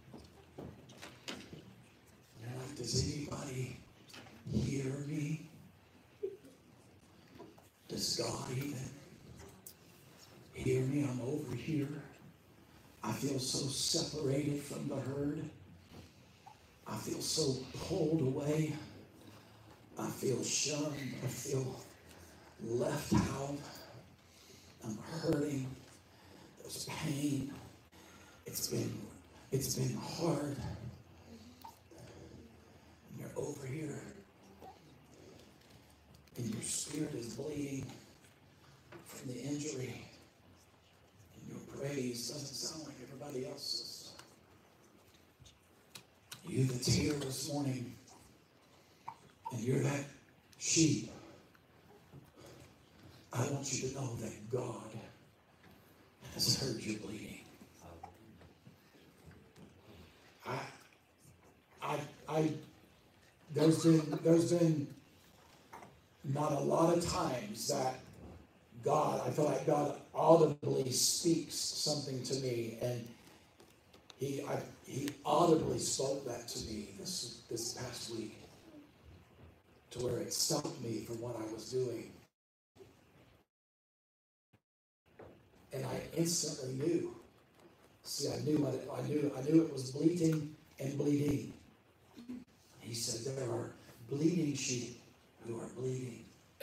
And you're like, does anybody hear me? Does God even hear me? I'm over here. I feel so separated from the herd. I feel so pulled away. I feel shunned. I feel left out. I'm hurting. There's pain. It's been, it's been hard. bleeding from the injury, and your praise doesn't sound like everybody else's. You that's here this morning, and you're that sheep, I want you to know that God has heard your bleeding. I, I, I, there's been, there's been not a lot of times that God, I feel like God audibly speaks something to me, and He, I, He audibly spoke that to me this this past week, to where it stopped me from what I was doing. And I instantly knew. See, I knew, I, I knew, I knew it was bleating and bleeding. He said, there are bleeding sheep who are bleeding.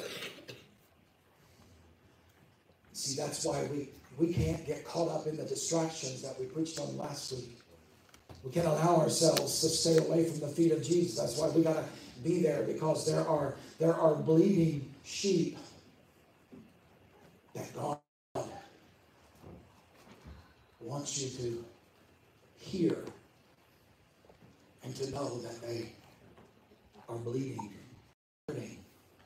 See, that's why we, we can't get caught up in the distractions that we preached on last week. We can't allow ourselves to stay away from the feet of Jesus. That's why we got to be there, because there are, there are bleeding sheep that God wants you to hear and to know that they are bleeding, hurting.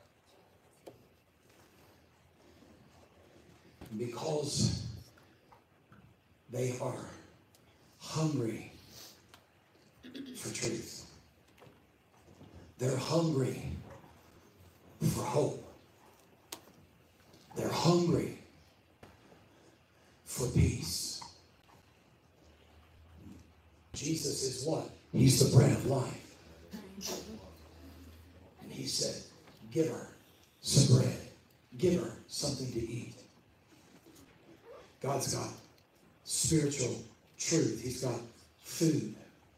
Because they are hungry for truth. They're hungry for hope. They're hungry for peace. Jesus is what? He's the bread of life. And he said, give her some bread. Give her something to eat. God's got spiritual truth. He's got food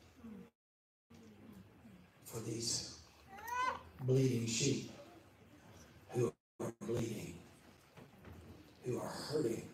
for these bleeding sheep who are bleeding, who are hurting,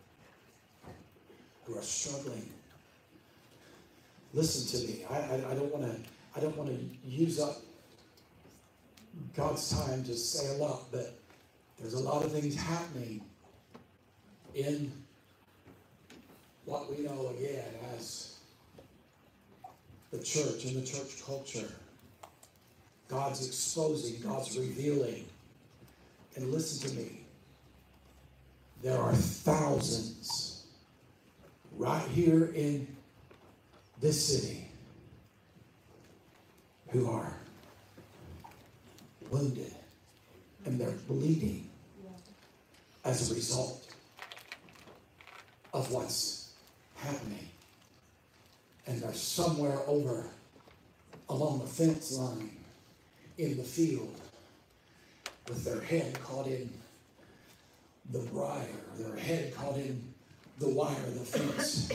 who are struggling. Listen to me. I, I, I don't want to. I don't want to use up God's time to say a lot, but there's a lot of things happening in what we know again as the church and the church culture. God's exposing, God's revealing. And listen to me. There are thousands right here in this city who are wounded and they're bleeding as a result of what's happening. And they're somewhere over along the fence line in the field with their head caught in the briar, their head caught in the wire of the fence.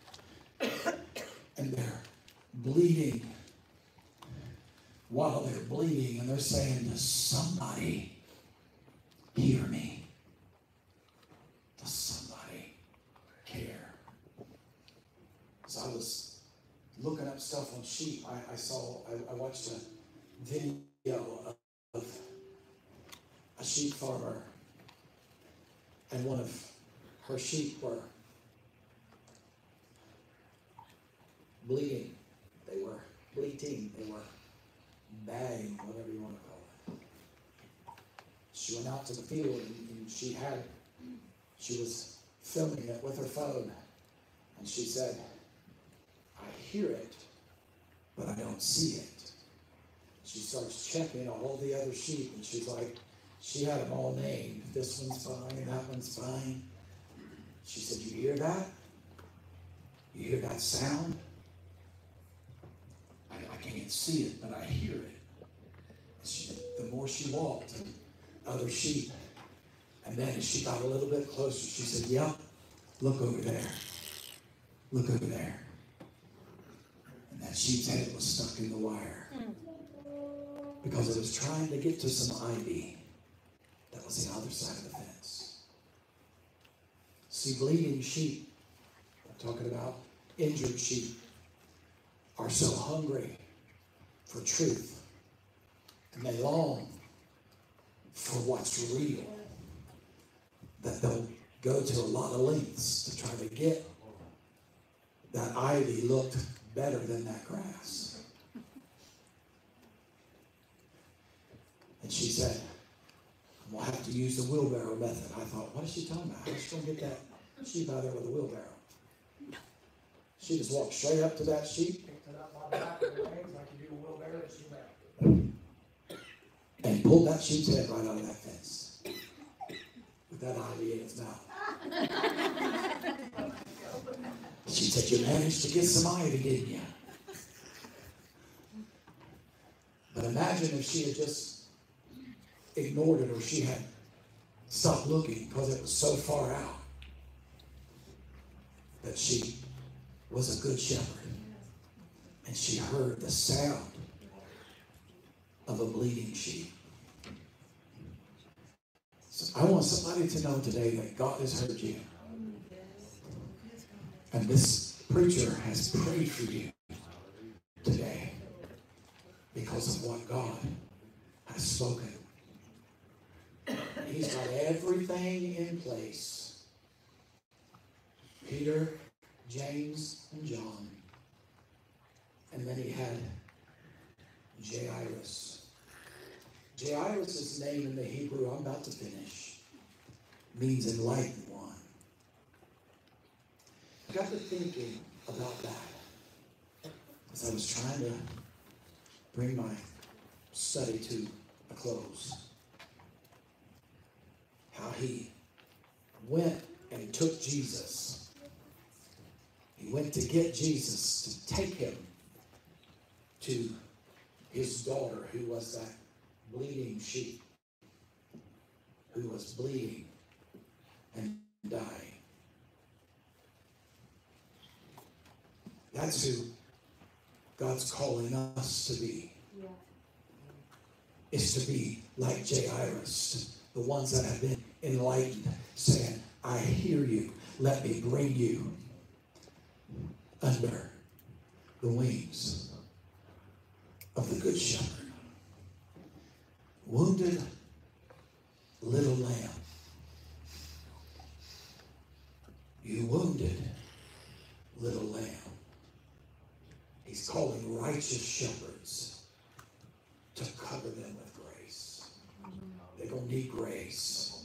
And they're bleeding while they're bleeding, and they're saying, does somebody hear me? Does somebody care? So I was looking up stuff on sheep. I, I saw, I, I watched a video of, of a sheep farmer, and one of her sheep were bleeding. They were bleating. They were baying, whatever you want to call it. She went out to the field and, and she had, she was filming it with her phone. And she said, I hear it, but I don't see it. She starts checking all the other sheep, and she's like, she had them all named. This one's fine, that one's fine. She said, you hear that? You hear that sound? I, I can't see it, but I hear it. She, the more she walked, other sheep. And then as she got a little bit closer, she said, yep, look over there. Look over there. And that sheep's head was stuck in the wire. Because it was trying to get to some ivy that was the other side of the fence. See, bleeding sheep, I'm talking about injured sheep, are so hungry for truth. And they long for what's real, that they'll go to a lot of lengths to try to get that ivy looked better than that grass. And she said, I'm going to have to use the wheelbarrow method. I thought, what is she talking about? How's she going to get that sheep out there with a wheelbarrow? She just walked straight up to that sheep, picked it up on the back of the legs like you do a wheelbarrow, and she went, and pulled that sheep's head right out of that fence with that ivy in its mouth. She said, you managed to get some ivy, didn't you? But imagine if she had just ignored it, or she had stopped looking because it was so far out, that she was a good shepherd. And she heard the sound of a bleeding sheep. So I want somebody to know today that God has heard you. And this preacher has prayed for you today because of what God has spoken. He's got everything in place. Peter, James, and John. And then he had Jairus. Jairus' name in the Hebrew, I'm about to finish, means enlightened one. I got to thinking about that as I was trying to bring my study to a close. How he went and took Jesus. He went to get Jesus, to take him to his daughter, who was that bleeding sheep, who was bleeding and dying. That's who God's calling us to be. Yeah. Is to be like Jairus, the ones that have been enlightened, saying, I hear you. Let me bring you under the wings of the Good Shepherd. Wounded little lamb, you wounded little lamb. He's calling righteous shepherds to cover them with grace. They're going to need grace.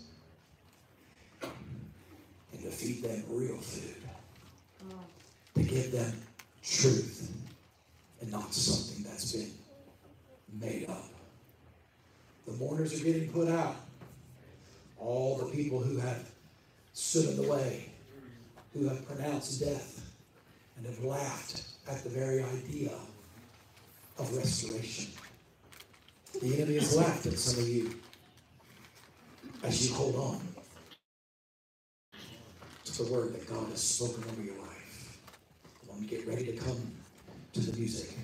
And to feed them real food. To give them truth and not something that's been made up. The mourners are getting put out. All the people who have stood in the way, who have pronounced death and have laughed at the very idea of restoration. The enemy has laughed at some of you as you hold on to the word that God has spoken over your life. I want to get ready to come to the music.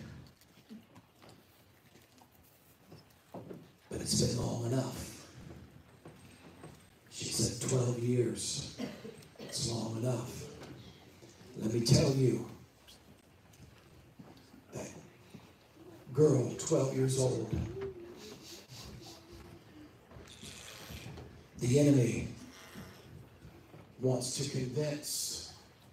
But it's been long enough. She said twelve years. It's long enough. Let me tell you, that girl, twelve years old, the enemy wants to convince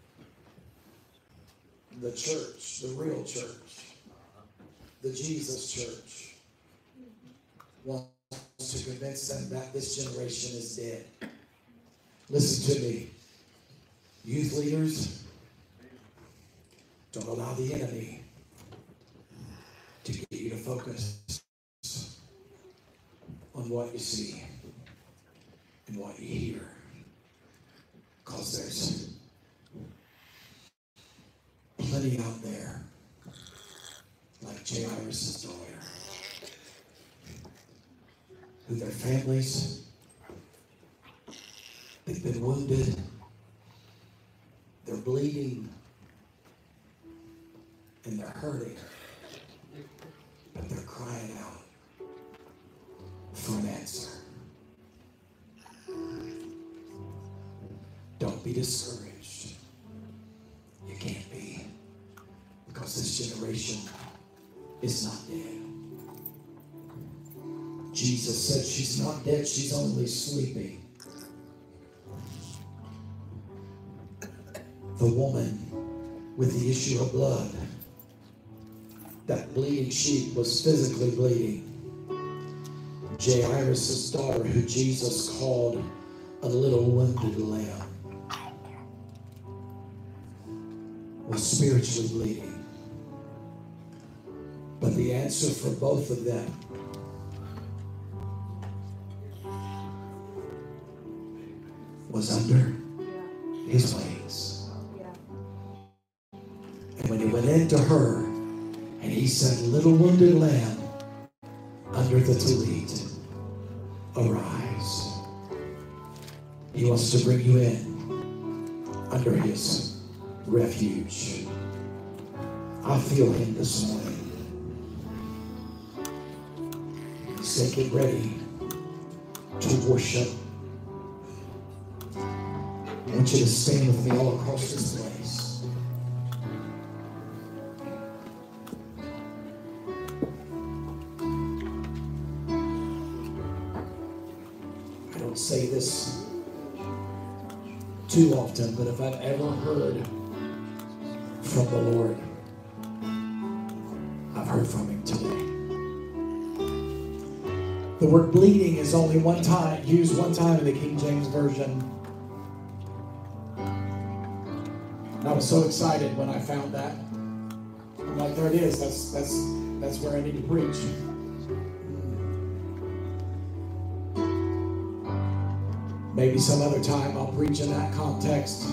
the church, the real church, the Jesus church, wants to convince them that this generation is dead. Listen to me. Youth leaders, don't allow the enemy to get you to focus on what you see and what you hear. Because there's plenty out there like Jairus' daughter, who their families, they've been wounded, they're bleeding, and they're hurting, but they're crying out for an answer. Don't be discouraged. You can't be, because this generation is not dead. Jesus said, she's not dead, she's only sleeping. The woman with the issue of blood, that bleeding sheep was physically bleeding. Jairus' daughter, who Jesus called a little wounded lamb, was spiritually bleeding. But the answer for both of them was under his wings. And when he went into her and he said, little wounded lamb under the tallit, arise. He wants to bring you in under his refuge. I feel him this morning. He said, get ready to worship. I want you to stand with me all across this place. I don't say this too often, but if I've ever heard from the Lord, I've heard from him today. The word bleeding is only one time, used one time in the King James Version. And I was so excited when I found that. I'm like, there it is. That's that's that's where I need to preach. Maybe some other time I'll preach in that context.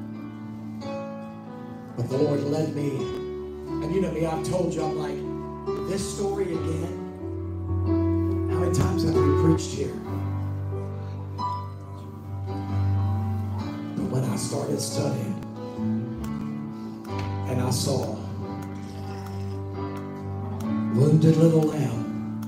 But the Lord led me. And you know me, I've told you, I'm like, this story again? How many times have we preached here? But when I started studying, and I saw wounded little lamb,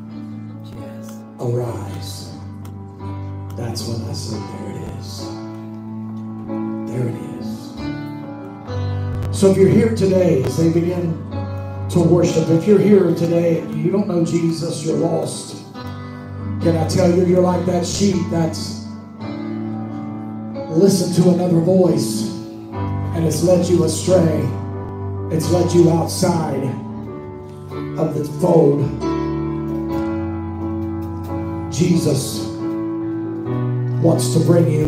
arise. That's when I said, there it is. There it is. So if you're here today, as they begin to worship, if you're here today and you don't know Jesus, you're lost. Can I tell you, you're like that sheep that's listened to another voice and it's led you astray. It's led you outside of the fold. Jesus wants to bring you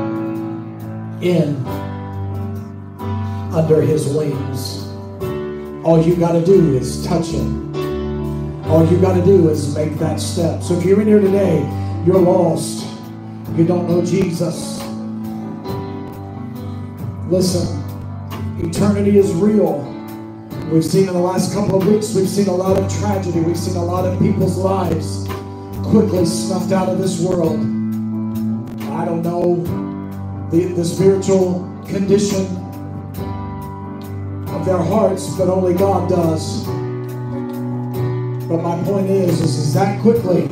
in under his wings. All you got to do is touch him. All you got to do is make that step. So if you're in here today, you're lost. You don't know Jesus. Listen, eternity is real. We've seen in the last couple of weeks, we've seen a lot of tragedy. We've seen a lot of people's lives quickly snuffed out of this world. I don't know the, the spiritual condition of their hearts, but only God does. But my point is, is, is that quickly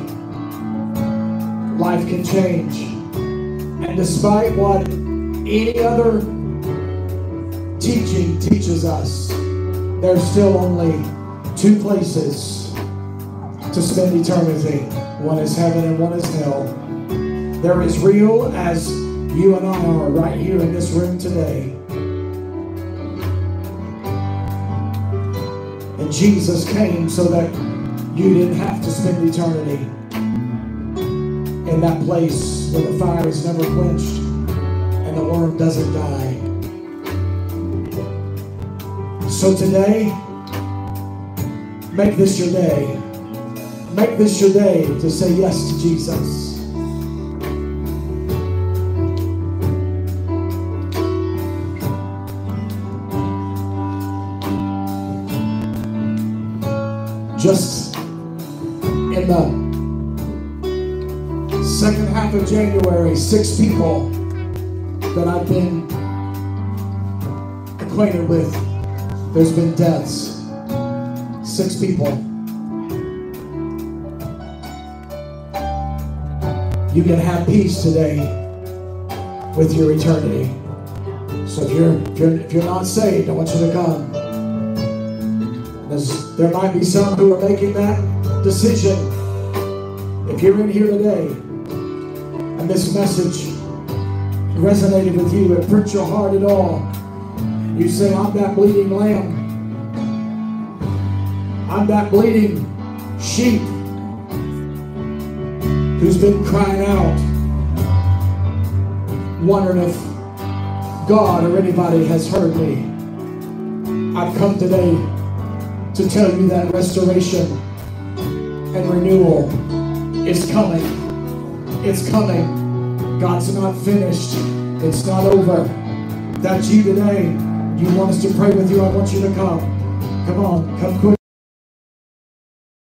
life can change. And despite what any other teaching teaches us, there's still only two places to spend eternity. One is heaven and one is hell. They're as real as you and I are right here in this room today. And Jesus came so that you didn't have to spend eternity in that place where the fire is never quenched and the worm doesn't die. So today, make this your day. Make this your day to say yes to Jesus. Just in the second half of January, six people that I've been acquainted with, there's been deaths. Six people. You can have peace today with your eternity. So if you're, if you're, if you're not saved, I want you to come. There's, there might be some who are making that decision. If you're in here today and this message resonated with you, it pricked your heart at all, you say, I'm that bleeding lamb. I'm that bleeding sheep who's been crying out, wondering if God or anybody has heard me. I've come today to tell you that restoration and renewal is coming. It's coming. God's not finished. It's not over. That's you today. You want us to pray with you? I want you to come. Come on, come quick.